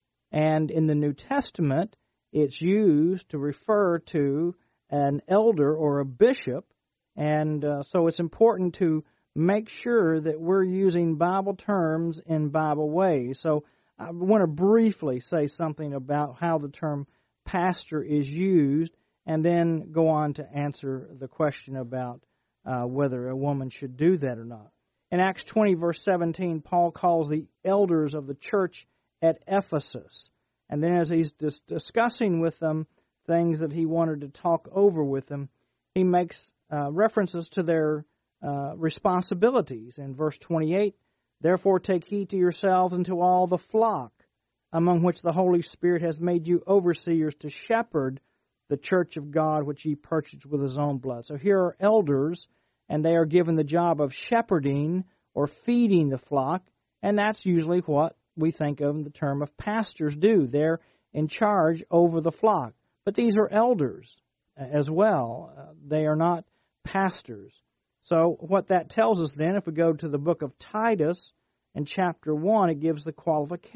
and in the New Testament, it's used to refer to an elder or a bishop, and uh, so it's important to make sure that we're using Bible terms in Bible ways. So I want to briefly say something about how the term pastor is used, and then go on to answer the question about uh, whether a woman should do that or not. In Acts twenty, verse seventeen, Paul calls the elders of the church at Ephesus. And then as he's dis- discussing with them things that he wanted to talk over with them, he makes uh, references to their uh, responsibilities. In verse twenty-eight, therefore take heed to yourselves and to all the flock, among which the Holy Spirit has made you overseers to shepherd the church of God, which he purchased with his own blood. So here are elders, and they are given the job of shepherding or feeding the flock, and that's usually what we think of in the term of pastors do. They're in charge over the flock. But these are elders as well. Uh, they are not pastors. So what that tells us then, if we go to the book of Titus in chapter one, it gives the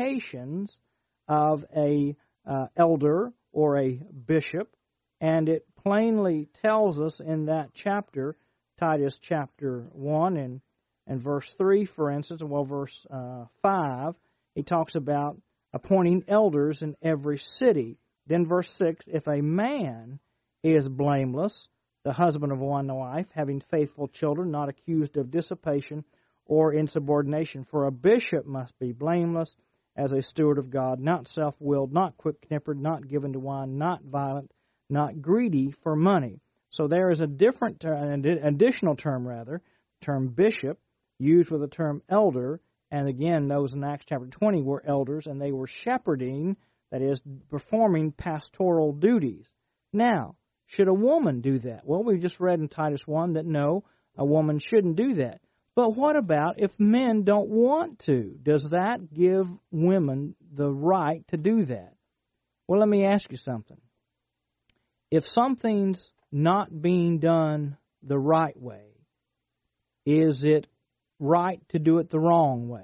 qualifications of a uh, elder or a bishop, and it plainly tells us in that chapter, Titus chapter one and, and verse three, for instance, well, verse uh, five, he talks about appointing elders in every city. Then verse six, if a man is blameless, the husband of one wife, having faithful children, not accused of dissipation or insubordination, for a bishop must be blameless as a steward of God, not self-willed, not quick-tempered, not given to wine, not violent, not greedy for money. So there is a different, an additional term rather, term bishop, used with the term elder, and again, those in Acts chapter twenty were elders, and they were shepherding, that is, performing pastoral duties. Now, should a woman do that? Well, we just read in Titus one that no, a woman shouldn't do that. But what about if men don't want to? Does that give women the right to do that? Well, let me ask you something. If something's not being done the right way, is it right to do it the wrong way?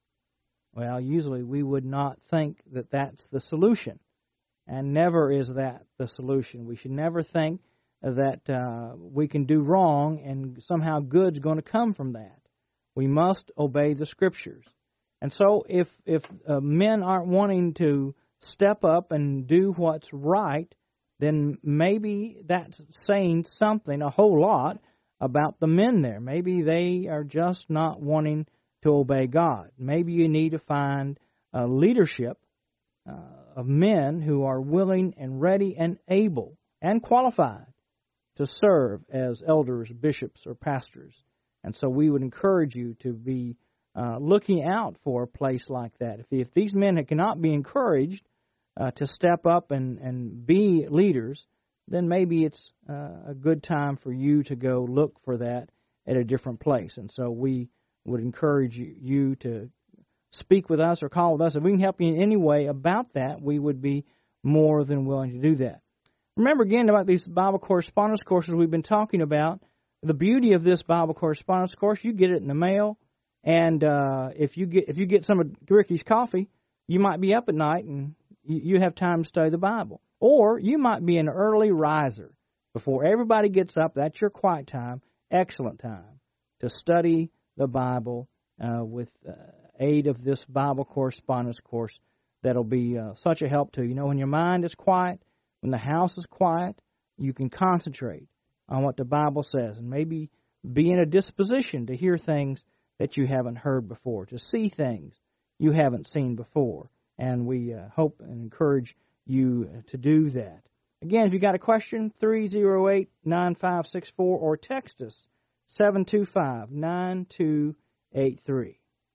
Well, usually we would not think that that's the solution. And never is that the solution. We should never think that uh, we can do wrong and somehow good's going to come from that. We must obey the Scriptures. And so if, if uh, men aren't wanting to step up and do what's right, then maybe that's saying something, a whole lot, about the men there. Maybe they are just not wanting to obey God. Maybe you need to find uh, leadership uh, of men who are willing and ready and able and qualified to serve as elders, bishops, or pastors. And so we would encourage you to be uh, looking out for a place like that. If, if these men cannot be encouraged uh, to step up and, and be leaders, then maybe it's uh, a good time for you to go look for that at a different place. And so we would encourage you, you to speak with us or call with us. If we can help you in any way about that, we would be more than willing to do that. Remember again about these Bible correspondence courses we've been talking about. The beauty of this Bible correspondence course, you get it in the mail, and uh, if you get if you get some of Ricky's coffee, you might be up at night and you, you have time to study the Bible. Or you might be an early riser. Before everybody gets up, that's your quiet time, excellent time, to study the Bible uh, with uh, aid of this Bible correspondence course that'll be uh, such a help to you. You know, when your mind is quiet, when the house is quiet, you can concentrate on what the Bible says and maybe be in a disposition to hear things that you haven't heard before, to see things you haven't seen before. And we uh, hope and encourage you to do that. Again, if you got a question, three oh eight, nine five six four or text us, seven two five, nine two eight three.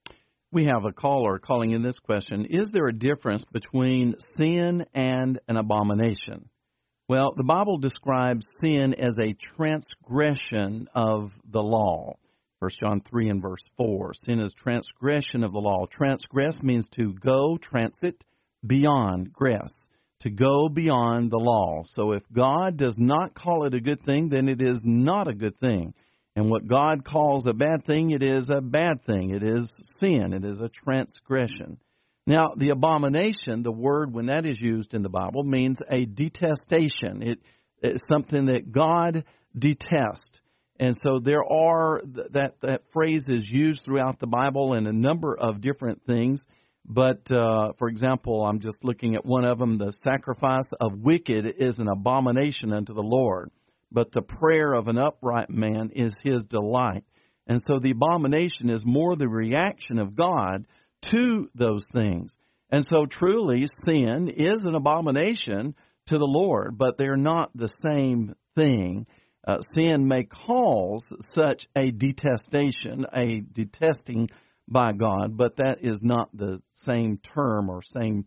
We have a caller calling in this question. Is there a difference between sin and an abomination? Well, the Bible describes sin as a transgression of the law. First John three and verse four. Sin is transgression of the law. Transgress means to go, transit, beyond, gress, to go beyond the law. So if God does not call it a good thing, then it is not a good thing. And what God calls a bad thing, it is a bad thing. It is sin. It is a transgression. Now, the abomination, the word, when that is used in the Bible, means a detestation. It is something that God detests. And so there are, that, that phrase is used throughout the Bible in a number of different things. But, uh, for example, I'm just looking at one of them. The sacrifice of wicked is an abomination unto the Lord, but the prayer of an upright man is his delight. And so the abomination is more the reaction of God to those things. And so truly sin is an abomination to the Lord, but they're not the same thing. Uh, sin may cause such a detestation, a detesting by God, but that is not the same term or same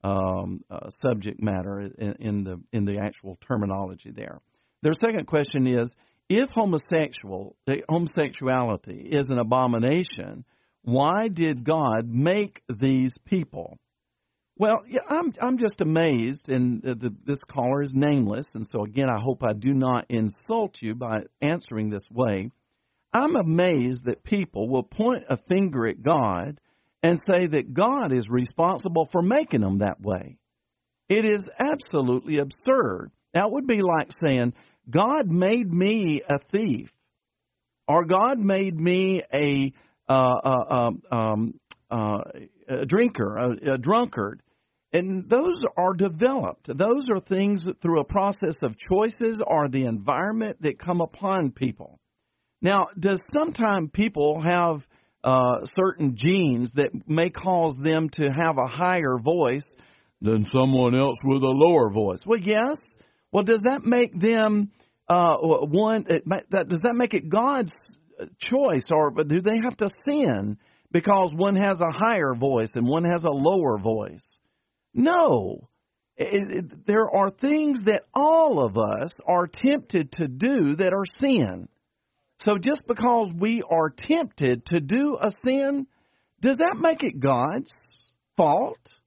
um, uh, subject matter in, in the in the actual terminology there. Their second question is, if homosexual homosexuality is an abomination, why did God make these people? Well, yeah, I'm I'm just amazed, and the, the, this caller is nameless, and so again, I hope I do not insult you by answering this way. I'm amazed that people will point a finger at God and say that God is responsible for making them that way. It is absolutely absurd. That would be like saying, God made me a thief, or God made me a, uh, uh, um, uh, a drinker, a, a drunkard. And those are developed. Those are things that through a process of choices or the environment that come upon people. Now, does sometimes people have uh, certain genes that may cause them to have a higher voice than someone else with a lower voice? Well, yes. Well, does that make them uh, one? It, that, does that make it God's choice, or do they have to sin because one has a higher voice and one has a lower voice? No. It, it, there are things that all of us are tempted to do that are sin. So just because we are tempted to do a sin, does that make it God's fault?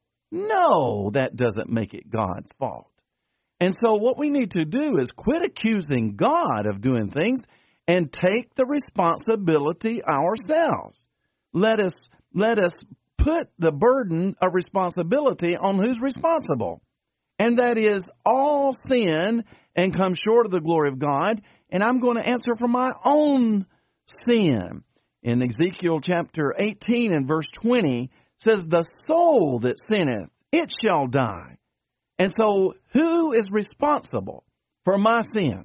No, that doesn't make it God's fault. And so what we need to do is quit accusing God of doing things and take the responsibility ourselves. Let us, let us put the burden of responsibility on who's responsible. And that is all sin and come short of the glory of God. And I'm going to answer for my own sin. In Ezekiel chapter eighteen and verse twenty says, the soul that sinneth, it shall die. And so who is responsible for my sin?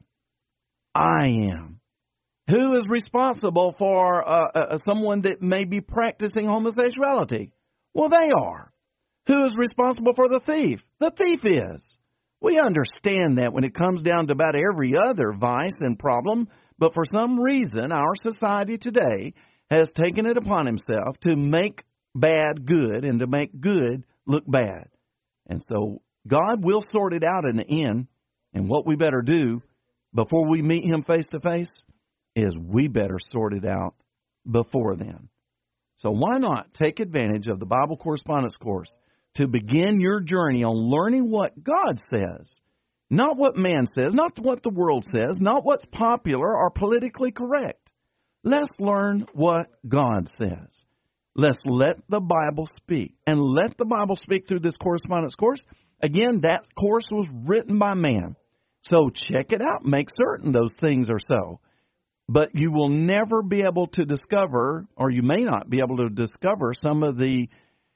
I am. Who is responsible for uh, uh, someone that may be practicing homosexuality? Well, they are. Who is responsible for the thief? The thief is. We understand that when it comes down to about every other vice and problem, but for some reason our society today has taken it upon himself to make bad good and to make good look bad. And so God will sort it out in the end, and what we better do before we meet him face to face is we better sort it out before then. So why not take advantage of the Bible Correspondence Course to begin your journey on learning what God says, not what man says, not what the world says, not what's popular or politically correct. Let's learn what God says. Let's let the Bible speak, and let the Bible speak through this correspondence course. Again, that course was written by man. So check it out. Make certain those things are so. But you will never be able to discover, or you may not be able to discover some of the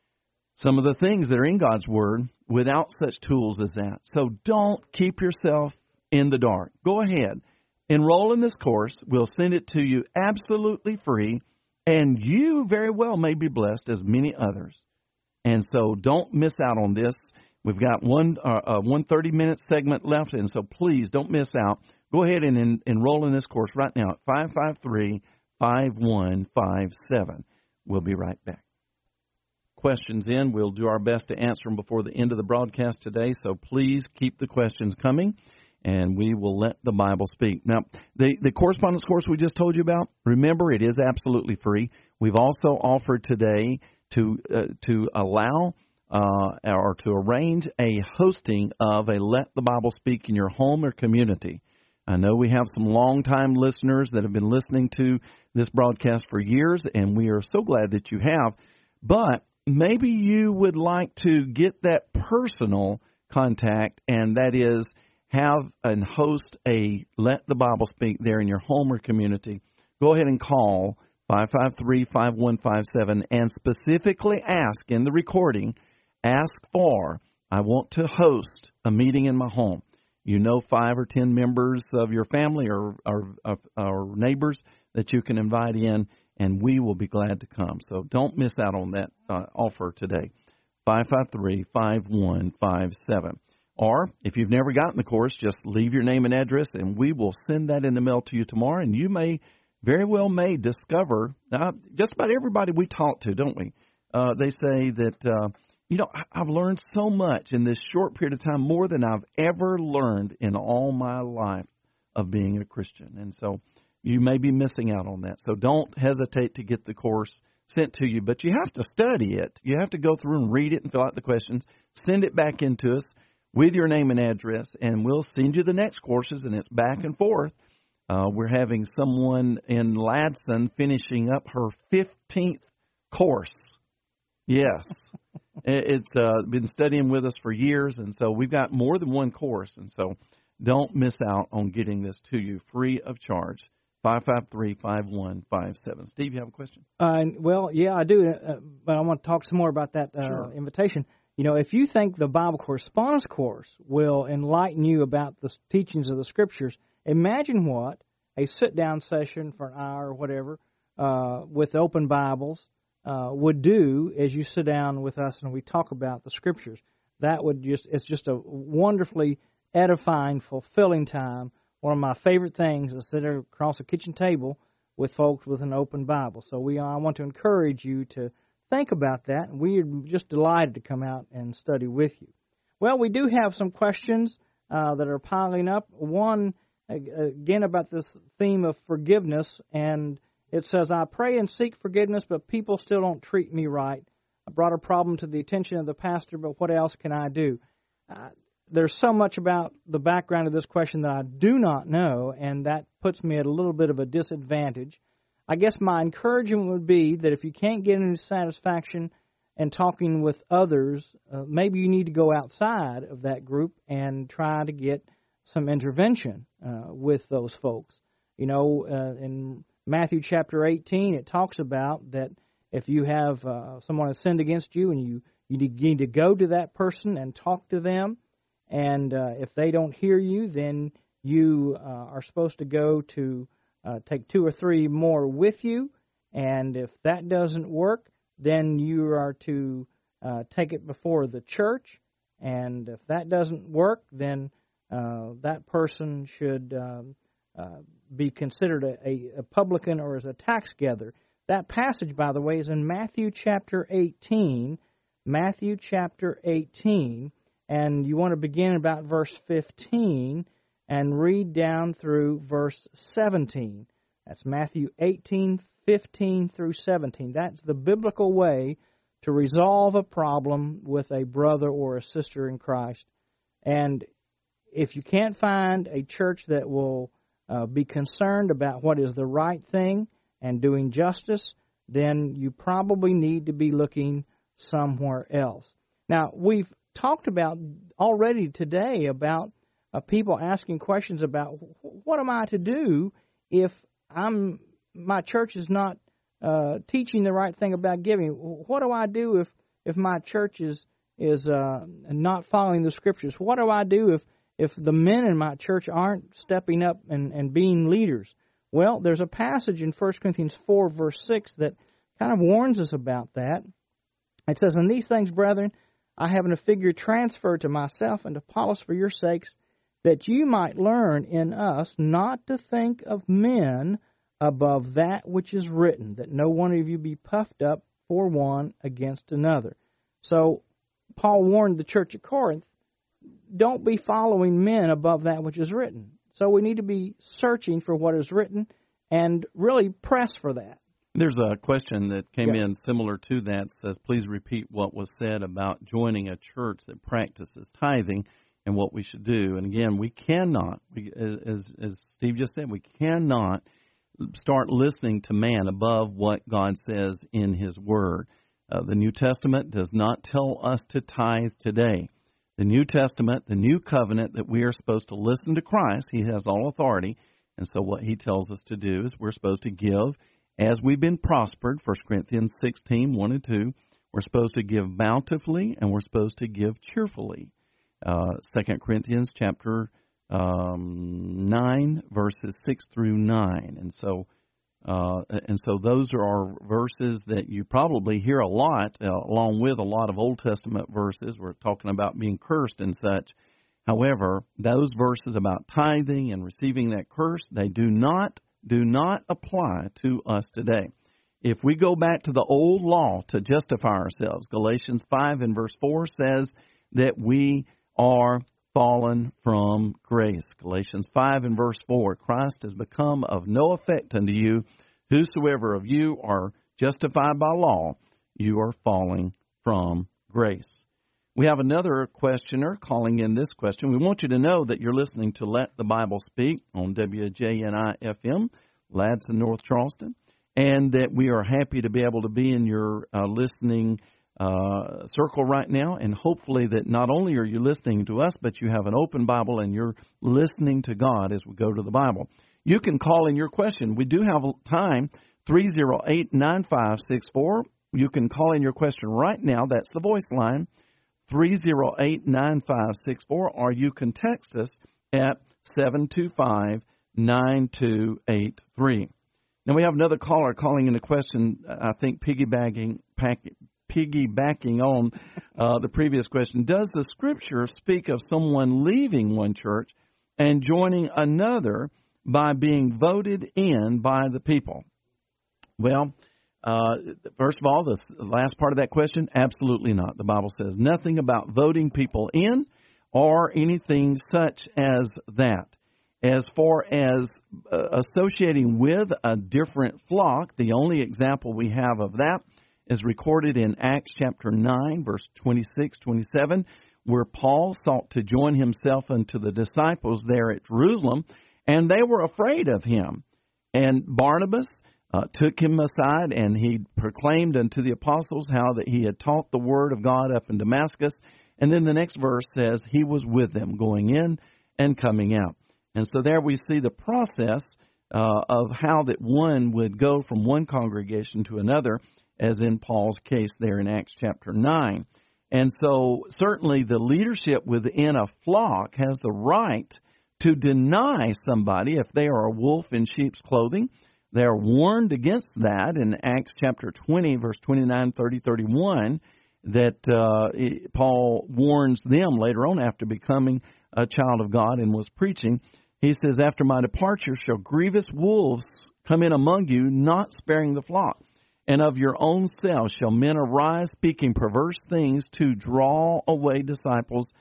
some of the things that are in God's Word without such tools as that. So don't keep yourself in the dark. Go ahead. Enroll in this course. We'll send it to you absolutely free, and you very well may be blessed as many others. And so don't miss out on this. We've got one uh, uh, one thirty-minute segment left, and so please don't miss out. Go ahead and en- enroll in this course right now at five five three, five one five seven. We'll be right back. Questions in. We'll do our best to answer them before the end of the broadcast today, so please keep the questions coming, and we will let the Bible speak. Now, the, the correspondence course we just told you about, remember, it is absolutely free. We've also offered today to uh, to allow uh, or to arrange a hosting of a Let the Bible Speak in your home or community. I know we have some longtime listeners that have been listening to this broadcast for years, and we are so glad that you have. But maybe you would like to get that personal contact, and that is have and host a Let the Bible Speak there in your home or community. Go ahead and call five five three, five one five seven and specifically ask in the recording, ask for, I want to host a meeting in my home. You know, five or ten members of your family or, or, or neighbors that you can invite in, and we will be glad to come. So don't miss out on that uh, offer today. five five three, five one five seven. Or if you've never gotten the course, just leave your name and address, and we will send that in the mail to you tomorrow. And you may very well may discover, uh, just about everybody we talk to, don't we? Uh, they say that, uh, you know, I've learned so much in this short period of time, more than I've ever learned in all my life of being a Christian. And so you may be missing out on that. So don't hesitate to get the course sent to you, but you have to study it. You have to go through and read it and fill out the questions, send it back into us with your name and address, and we'll send you the next courses, and it's back and forth. Uh, we're having someone in Ladson finishing up her fifteenth course. Yes. It's uh, been studying with us for years, and so we've got more than one course, and so don't miss out on getting this to you free of charge. five five three, five one five seven. Steve, you have a question? Uh, well, yeah, I do, uh, but I want to talk some more about that uh, Sure. invitation. You know, if you think the Bible Correspondence Course will enlighten you about the teachings of the Scriptures, imagine what a sit-down session for an hour or whatever uh, with open Bibles uh, would do as you sit down with us and we talk about the Scriptures. That would just, it's just a wonderfully edifying, fulfilling time. One of my favorite things is sit across a kitchen table with folks with an open Bible. So we, I want to encourage you to think about that. We are just delighted to come out and study with you. Well, we do have some questions uh, that are piling up. One, again, about this theme of forgiveness, and it says, I pray and seek forgiveness, but people still don't treat me right. I brought a problem to the attention of the pastor, but what else can I do? Uh, There's so much about the background of this question that I do not know, and that puts me at a little bit of a disadvantage. I guess my encouragement would be that if you can't get any satisfaction in talking with others, uh, maybe you need to go outside of that group and try to get some intervention uh, with those folks. You know, uh, in Matthew chapter eighteen, it talks about that if you have uh, someone has sinned against you and you, you need to go to that person and talk to them, and uh, if they don't hear you, then you uh, are supposed to go to uh, take two or three more with you. And if that doesn't work, then you are to uh, take it before the church. And if that doesn't work, then uh, that person should um, uh, be considered a, a, a publican or as a tax gatherer. That passage, by the way, is in Matthew chapter eighteen. Matthew chapter eighteen. And you want to begin about verse fifteen and read down through verse seventeen. That's Matthew eighteen, fifteen through seventeen. That's the biblical way to resolve a problem with a brother or a sister in Christ. And if you can't find a church that will uh, be concerned about what is the right thing and doing justice, then you probably need to be looking somewhere else. Now, we've talked about already today about uh, people asking questions about what am I to do if I'm my church is not uh, teaching the right thing about giving. What do I do if if my church is is uh, not following the Scriptures? What do I do if if the men in my church aren't stepping up and, and being leaders? Well, there's a passage in First Corinthians four, verse six that kind of warns us about that. It says, "And these things, brethren, I have in a figure transferred to myself and to Apollos for your sakes, that you might learn in us not to think of men above that which is written, that no one of you be puffed up for one against another." So Paul warned the church at Corinth, don't be following men above that which is written. So we need to be searching for what is written and really press for that. There's a question that came yeah. in similar to that. Says, please repeat what was said about joining a church that practices tithing and what we should do. And again, we cannot, we, as, as Steve just said, we cannot start listening to man above what God says in His Word. Uh, the New Testament does not tell us to tithe today. The New Testament, the New Covenant, that we are supposed to listen to Christ. He has all authority. And so what He tells us to do is we're supposed to give as we've been prospered, First Corinthians sixteen, one and two. We're supposed to give bountifully, and we're supposed to give cheerfully. Uh, Second Corinthians chapter um, nine, verses six through nine. And so uh, and so those are our verses that you probably hear a lot, uh, along with a lot of Old Testament verses. We're talking about being cursed and such. However, those verses about tithing and receiving that curse, they do not do not apply to us today. If we go back to the old law to justify ourselves, Galatians five and verse four says that we are fallen from grace. Galatians five and verse four, Christ has become of no effect unto you. Whosoever of you are justified by law, you are falling from grace. We have another questioner calling in this question. We want you to know that you're listening to Let the Bible Speak on W J N I F M, Ladson, North Charleston, and that we are happy to be able to be in your uh, listening uh, circle right now, and hopefully that not only are you listening to us, but you have an open Bible and you're listening to God as we go to the Bible. You can call in your question. We do have time, three oh eight, nine five six four. You can call in your question right now. That's the voice line, three oh eight, nine five six four, or you can text us at seven two five, nine two eight three. Now we have another caller calling in a question, I think piggybacking, pack, piggybacking on uh, the previous question. Does the Scripture speak of someone leaving one church and joining another by being voted in by the people? Well, uh, first of all, the last part of that question, absolutely not. The Bible says nothing about voting people in or anything such as that. As far as uh, associating with a different flock, the only example we have of that is recorded in Acts chapter nine, verse twenty-six, twenty-seven, where Paul sought to join himself unto the disciples there at Jerusalem, and they were afraid of him. And Barnabas uh, took him aside, and he proclaimed unto the apostles how that he had taught the word of God up in Damascus. And then the next verse says he was with them going in and coming out. And so there we see the process uh, of how that one would go from one congregation to another, as in Paul's case there in Acts chapter nine. And so certainly the leadership within a flock has the right to deny somebody if they are a wolf in sheep's clothing. They are warned against that in Acts chapter twenty, verse twenty-nine, thirty, thirty-one, that uh, Paul warns them later on after becoming a child of God and was preaching. He says, after my departure shall grievous wolves come in among you, not sparing the flock. And of your own selves shall men arise, speaking perverse things to draw away disciples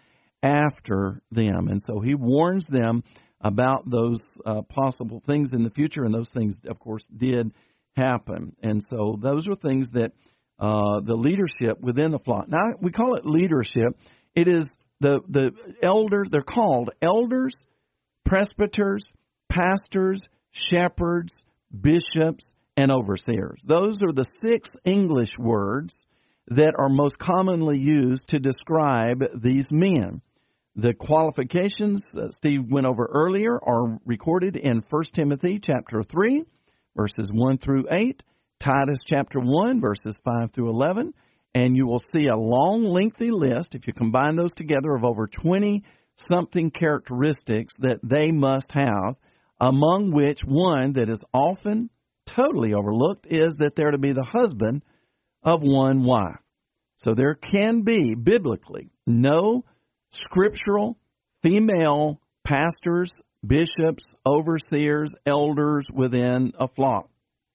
after them. And so he warns them about those uh, possible things in the future, and those things, of course, did happen. And so those are things that uh, the leadership within the flock. Now, we call it leadership. It is the, the elders, they're called elders, presbyters, pastors, shepherds, bishops, and overseers. Those are the six English words that are most commonly used to describe these men. The qualifications uh, Steve went over earlier are recorded in First Timothy chapter three, verses one through eight, Titus chapter one, verses five through eleven, and you will see a long, lengthy list, if you combine those together, of over twenty-something characteristics that they must have, among which one that is often totally overlooked is that they're to be the husband of one wife. So there can be, biblically, no scriptural female pastors, bishops, overseers, elders within a flock.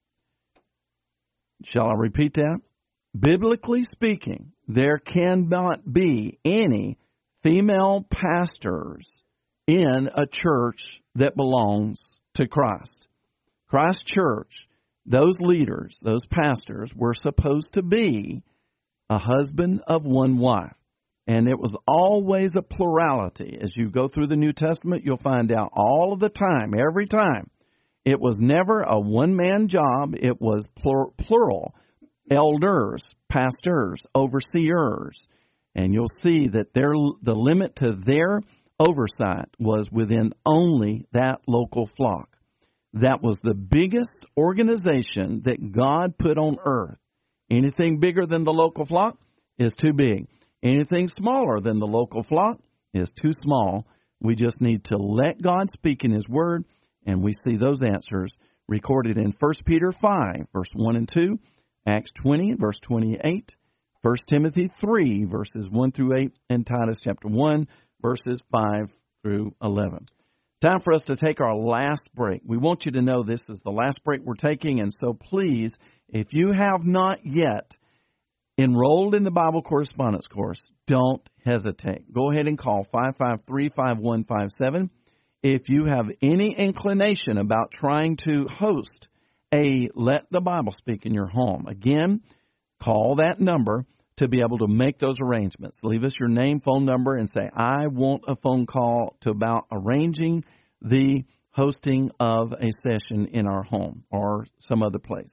Shall I repeat that? Biblically speaking, there cannot be any female pastors in a church that belongs to Christ. Christ Church, those leaders, those pastors, were supposed to be a husband of one wife. And it was always a plurality. As you go through the New Testament, you'll find out all of the time, every time, it was never a one-man job. It was plur- plural. Elders, pastors, overseers. And you'll see that their, the limit to their oversight was within only that local flock. That was the biggest organization that God put on earth. Anything bigger than the local flock is too big. Anything smaller than the local flock is too small. We just need to let God speak in His Word, and we see those answers recorded in First Peter five, verse one and two, Acts twenty, verse twenty-eight, First Timothy three, verses one through eight, and Titus chapter one, verses five through eleven. Time for us to take our last break. We want you to know this is the last break we're taking, and so please, if you have not yet enrolled in the Bible correspondence course, don't hesitate. Go ahead and call five five three, five one five seven. If you have any inclination about trying to host a Let the Bible Speak in your home, again, call that number to be able to make those arrangements. Leave us your name, phone number, and say, I want a phone call to about arranging the hosting of a session in our home or some other place.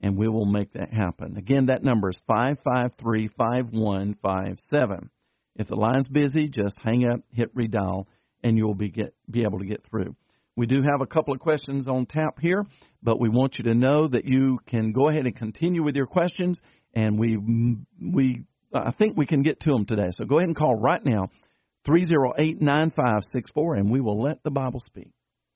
and we will make that happen. Again, that number is five five three, five one five seven. If the line's busy, just hang up, hit redial, and you'll be get be able to get through. We do have a couple of questions on tap here, but we want you to know that you can go ahead and continue with your questions, and we we I think we can get to them today. So go ahead and call right now, three oh eight, nine five six four, and we will let the Bible speak.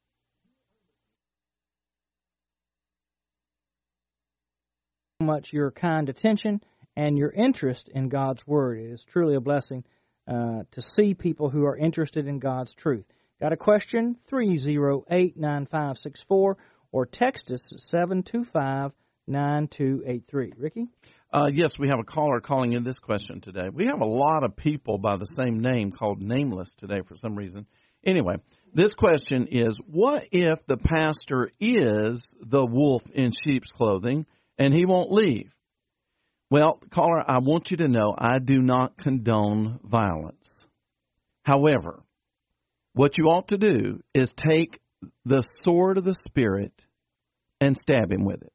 Much your kind attention and your interest in God's Word. It is truly a blessing uh, to see people who are interested in God's truth. Got a question? three oh eight, nine five six four or text us at seven two five, nine two eight three. Ricky? Uh, yes, we have a caller calling in this question today. We have a lot of people by the same name called Nameless today for some reason. Anyway, this question is, what if the pastor is the wolf in sheep's clothing and he won't leave? Well, caller, I want you to know I do not condone violence. However, what you ought to do is take the sword of the Spirit and stab him with it.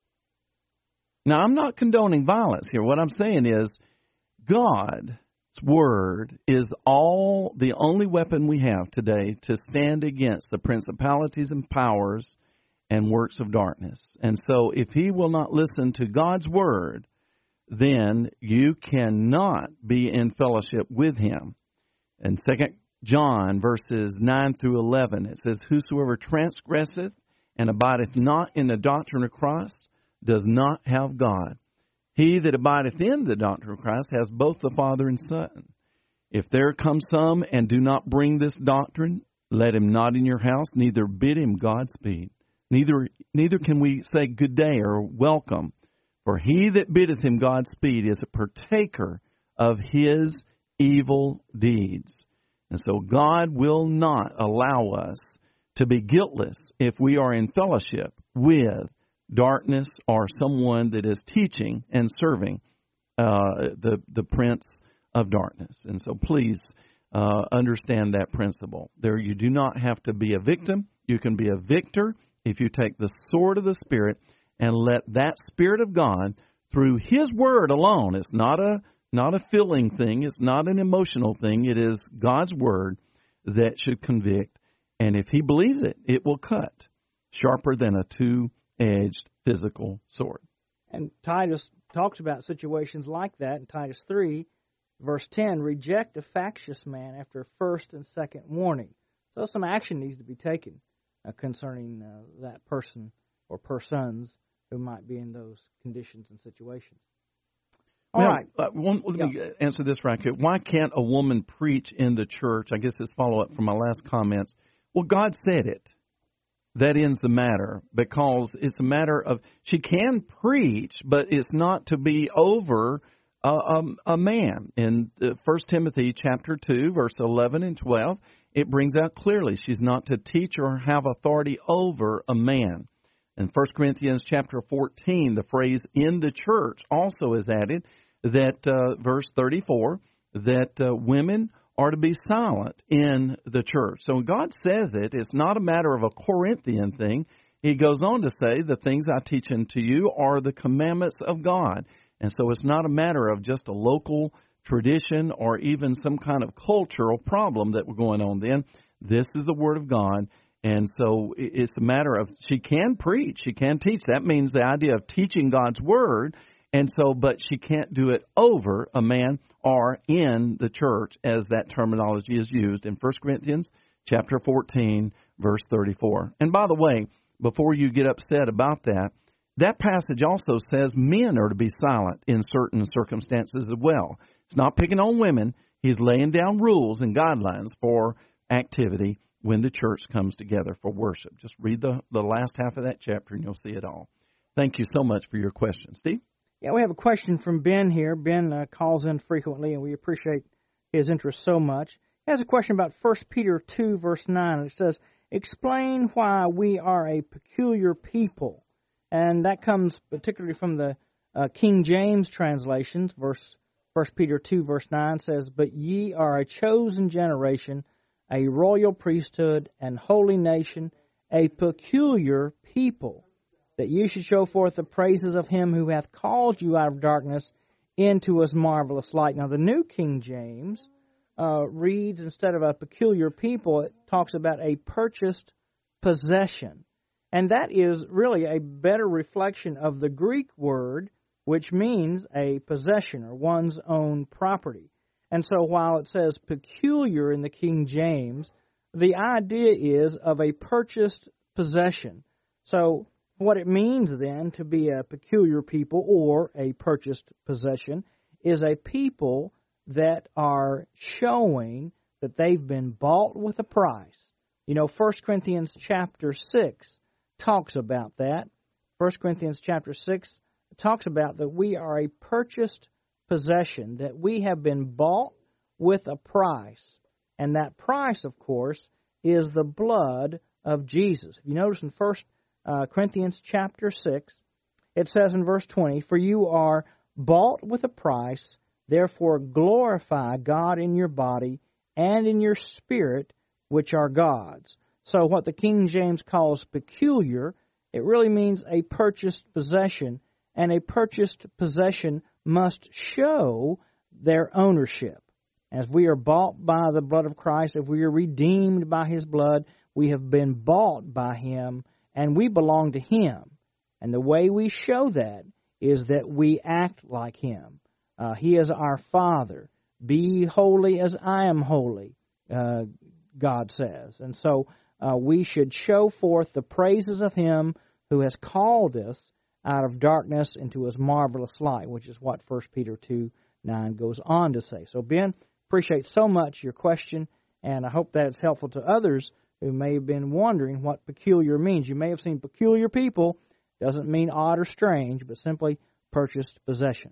Now, I'm not condoning violence here. What I'm saying is God's Word is all the only weapon we have today to stand against the principalities and powers and works of darkness. And so if he will not listen to God's Word, then you cannot be in fellowship with him. In Second John verses nine through eleven, it says, whosoever transgresseth and abideth not in the doctrine of Christ does not have God. He that abideth in the doctrine of Christ has both the Father and Son. If there come some and do not bring this doctrine, let him not in your house, neither bid him Godspeed. Neither neither can we say good day or welcome. For he that biddeth him Godspeed is a partaker of his evil deeds. And so God will not allow us to be guiltless if we are in fellowship with darkness or someone that is teaching and serving uh, the, the prince of darkness. And so please uh, understand that principle. There, you do not have to be a victim. You can be a victor if you take the sword of the Spirit and let that Spirit of God, through His Word alone, it's not a not a feeling thing, it's not an emotional thing, it is God's Word that should convict. And if He believes it, it will cut sharper than a two-edged physical sword. And Titus talks about situations like that in Titus three, verse ten, reject a factious man after first and second warning. So some action needs to be taken uh, concerning uh, that person or persons who might be in those conditions and situations. All now, right. Uh, one, let yeah. me answer this right quick. Why can't a woman preach in the church? I guess this follow-up from my last comments. Well, God said it. That ends the matter, because it's a matter of, she can preach, but it's not to be over uh, um, a man. In uh, First Timothy chapter two, verse eleven and twelve, it brings out clearly she's not to teach or have authority over a man. In First Corinthians chapter fourteen, the phrase in the church also is added, that uh, verse thirty-four, that uh, women are to be silent in the church. So when God says it, it's not a matter of a Corinthian thing. He goes on to say, the things I teach unto you are the commandments of God. And so it's not a matter of just a local tradition or even some kind of cultural problem that we're going on then. This is the Word of God. And so it's a matter of, she can preach, she can teach. That means the idea of teaching God's Word. And so, but she can't do it over a man or in the church, as that terminology is used in First Corinthians chapter fourteen, verse thirty-four. And by the way, before you get upset about that, that passage also says men are to be silent in certain circumstances as well. It's not picking on women. He's laying down rules and guidelines for activity when the church comes together for worship. Just read the, the last half of that chapter and you'll see it all. Thank you so much for your question. Steve? Yeah, we have a question from Ben here. Ben uh, calls in frequently, and we appreciate his interest so much. He has a question about First Peter two, verse nine. It says, explain why we are a peculiar people. And that comes particularly from the uh, King James translations. Verse First Peter two, verse nine says, but ye are a chosen generation, a royal priesthood, and holy nation, a peculiar people, that you should show forth the praises of him who hath called you out of darkness into his marvelous light. Now, the New King James uh, reads, instead of a peculiar people, it talks about a purchased possession. And that is really a better reflection of the Greek word, which means a possession or one's own property. And so while it says peculiar in the King James, the idea is of a purchased possession. So what it means then to be a peculiar people or a purchased possession is a people that are showing that they've been bought with a price. You know, First Corinthians chapter six talks about that. First Corinthians chapter six talks about that we are a purchased possession, that we have been bought with a price. And that price, of course, is the blood of Jesus. If you notice in First uh, Corinthians chapter six, it says in verse twenty, "For you are bought with a price, therefore glorify God in your body and in your spirit, which are God's." So what the King James calls peculiar, it really means a purchased possession, and a purchased possession must show their ownership. As we are bought by the blood of Christ, if we are redeemed by his blood, we have been bought by him, and we belong to him. And the way we show that is that we act like him. Uh, he is our Father. Be holy as I am holy, uh, God says. And so uh, we should show forth the praises of him who has called us out of darkness into his marvelous light, which is what First Peter two nine goes on to say. So, Ben, appreciate so much your question, and I hope that it's helpful to others who may have been wondering what peculiar means. You may have seen peculiar people. Doesn't mean odd or strange, but simply purchased possession.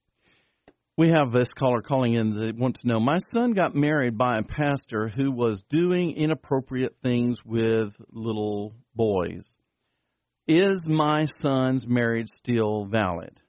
We have this caller calling in that want to know, my son got married by a pastor who was doing inappropriate things with little boys. Is my son's marriage still valid?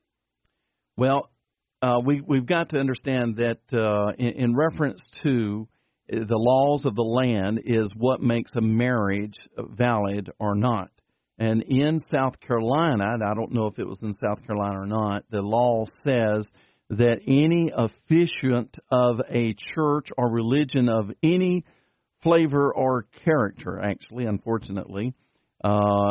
Well, uh, we, we've got to understand that uh, in, in reference to the laws of the land is what makes a marriage valid or not. And in South Carolina, and I don't know if it was in South Carolina or not, the law says that any officiant of a church or religion of any flavor or character, actually, unfortunately, uh,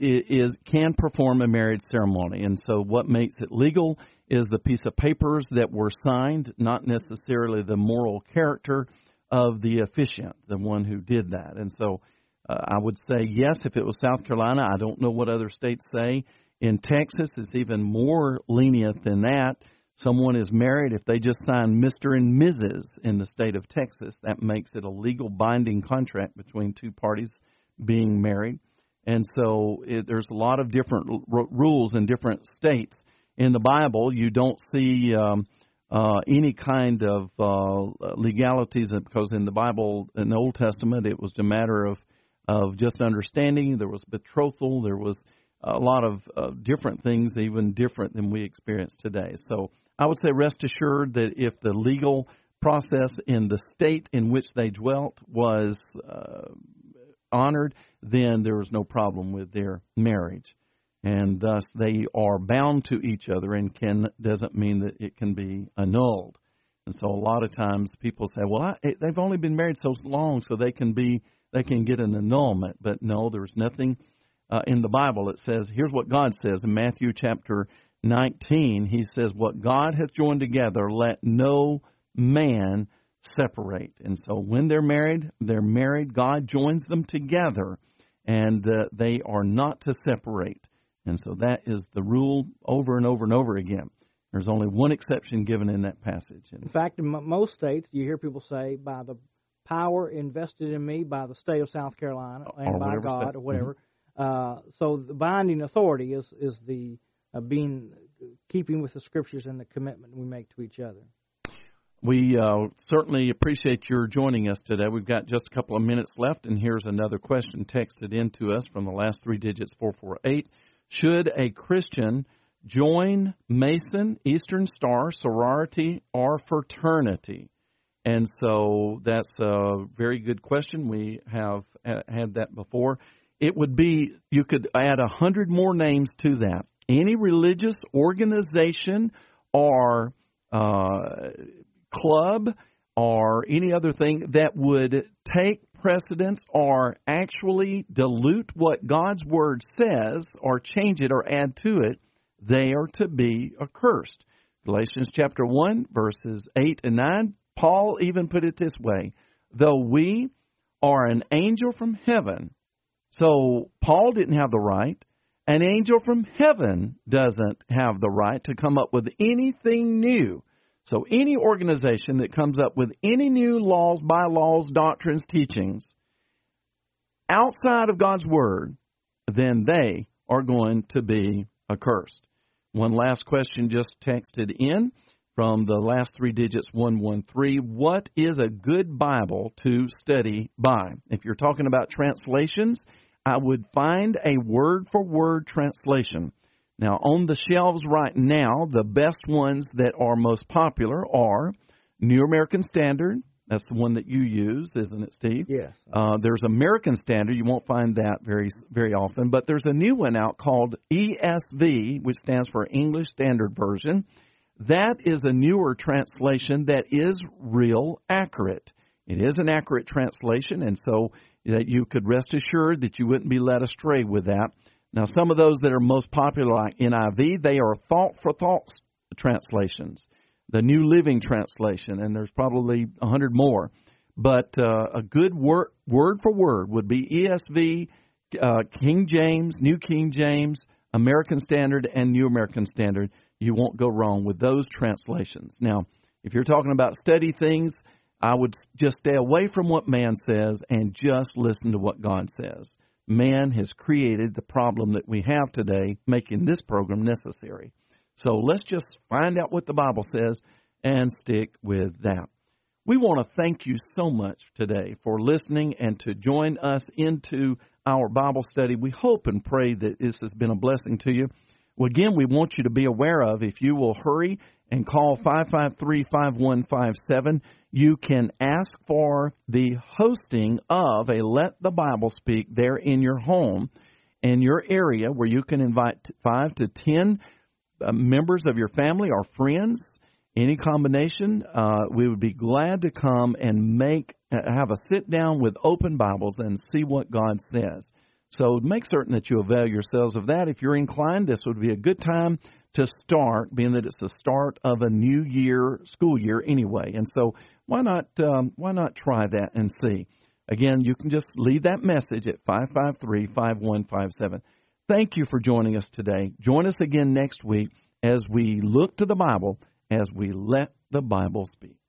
is can perform a marriage ceremony. And so what makes it legal is the piece of papers that were signed, not necessarily the moral character of the officiant, the one who did that. And so uh, I would say, yes, if it was South Carolina. I don't know what other states say. In Texas, it's even more lenient than that. Someone is married, if they just sign Mister and Missus in the state of Texas, that makes it a legal binding contract between two parties being married. And so it, there's a lot of different r- rules in different states. In the Bible, you don't see um, uh, any kind of uh, legalities, because in the Bible, in the Old Testament, it was a matter of, of just understanding. There was betrothal. There was a lot of uh, different things, even different than we experience today. So I would say rest assured that if the legal process in the state in which they dwelt was uh, honored, then there was no problem with their marriage. And thus they are bound to each other, and can doesn't mean that it can be annulled. And so a lot of times people say, well, I, they've only been married so long, so they can be they can get an annulment. But no, there's nothing uh, in the Bible. It says, here's what God says in Matthew chapter nineteen. He says, what God hath joined together, let no man separate. And so when they're married, they're married. God joins them together, and uh, they are not to separate. And so that is the rule over and over and over again. There's only one exception given in that passage. In fact, in m- most states, you hear people say, by the power invested in me by the state of South Carolina and by God state. or whatever. Mm-hmm. Uh, so the binding authority is, is the uh, being keeping with the Scriptures and the commitment we make to each other. We uh, certainly appreciate your joining us today. We've got just a couple of minutes left, and here's another question texted in to us from the last three digits, four four eight. Should a Christian join Mason, Eastern Star, sorority, or fraternity? And so that's a very good question. We have had that before. it would be, you could add a hundred more names to that. Any religious organization or uh, club or any other thing that would take precedence or actually dilute what God's Word says or change it or add to it, they are to be accursed. Galatians chapter one, verses eight and nine, Paul even put it this way, though we are an angel from heaven. So Paul didn't have the right. An angel from heaven doesn't have the right to come up with anything new. So any organization that comes up with any new laws, bylaws, doctrines, teachings outside of God's Word, then they are going to be accursed. One last question just texted in from the last three digits, one one three. What is a good Bible to study by? If you're talking about translations, I would find a word-for-word translation. Now, on the shelves right now, the best ones that are most popular are New American Standard. That's the one that you use, isn't it, Steve? Yes. Uh, there's American Standard. You won't find that very very often. But there's a new one out called E S V, which stands for English Standard Version. That is a newer translation that is real accurate. It is an accurate translation, and so that you could rest assured that you wouldn't be led astray with that. Now, some of those that are most popular, like N I V, they are thought-for-thought translations. The New Living Translation, and there's probably a hundred more. But uh, a good word, word for word would be E S V, uh, King James, New King James, American Standard, and New American Standard. You won't go wrong with those translations. Now, if you're talking about study things, I would just stay away from what man says and just listen to what God says. Man has created the problem that we have today, making this program necessary. So let's just find out what the Bible says and stick with that. We want to thank you so much today for listening and to join us into our Bible study. We hope and pray that this has been a blessing to you. Well, again, we want you to be aware of, if you will hurry and call five five three, five one five seven, you can ask for the hosting of a Let the Bible Speak there in your home, in your area, where you can invite five to ten uh, members of your family or friends, any combination. Uh, we would be glad to come and make uh, have a sit down with open Bibles and see what God says. So make certain that you avail yourselves of that. If you're inclined, this would be a good time to start, being that it's the start of a new year, school year anyway. And so why not um, why not try that and see? Again, you can just leave that message at five five three, five one five seven. Thank you for joining us today. Join us again next week as we look to the Bible, as we let the Bible speak.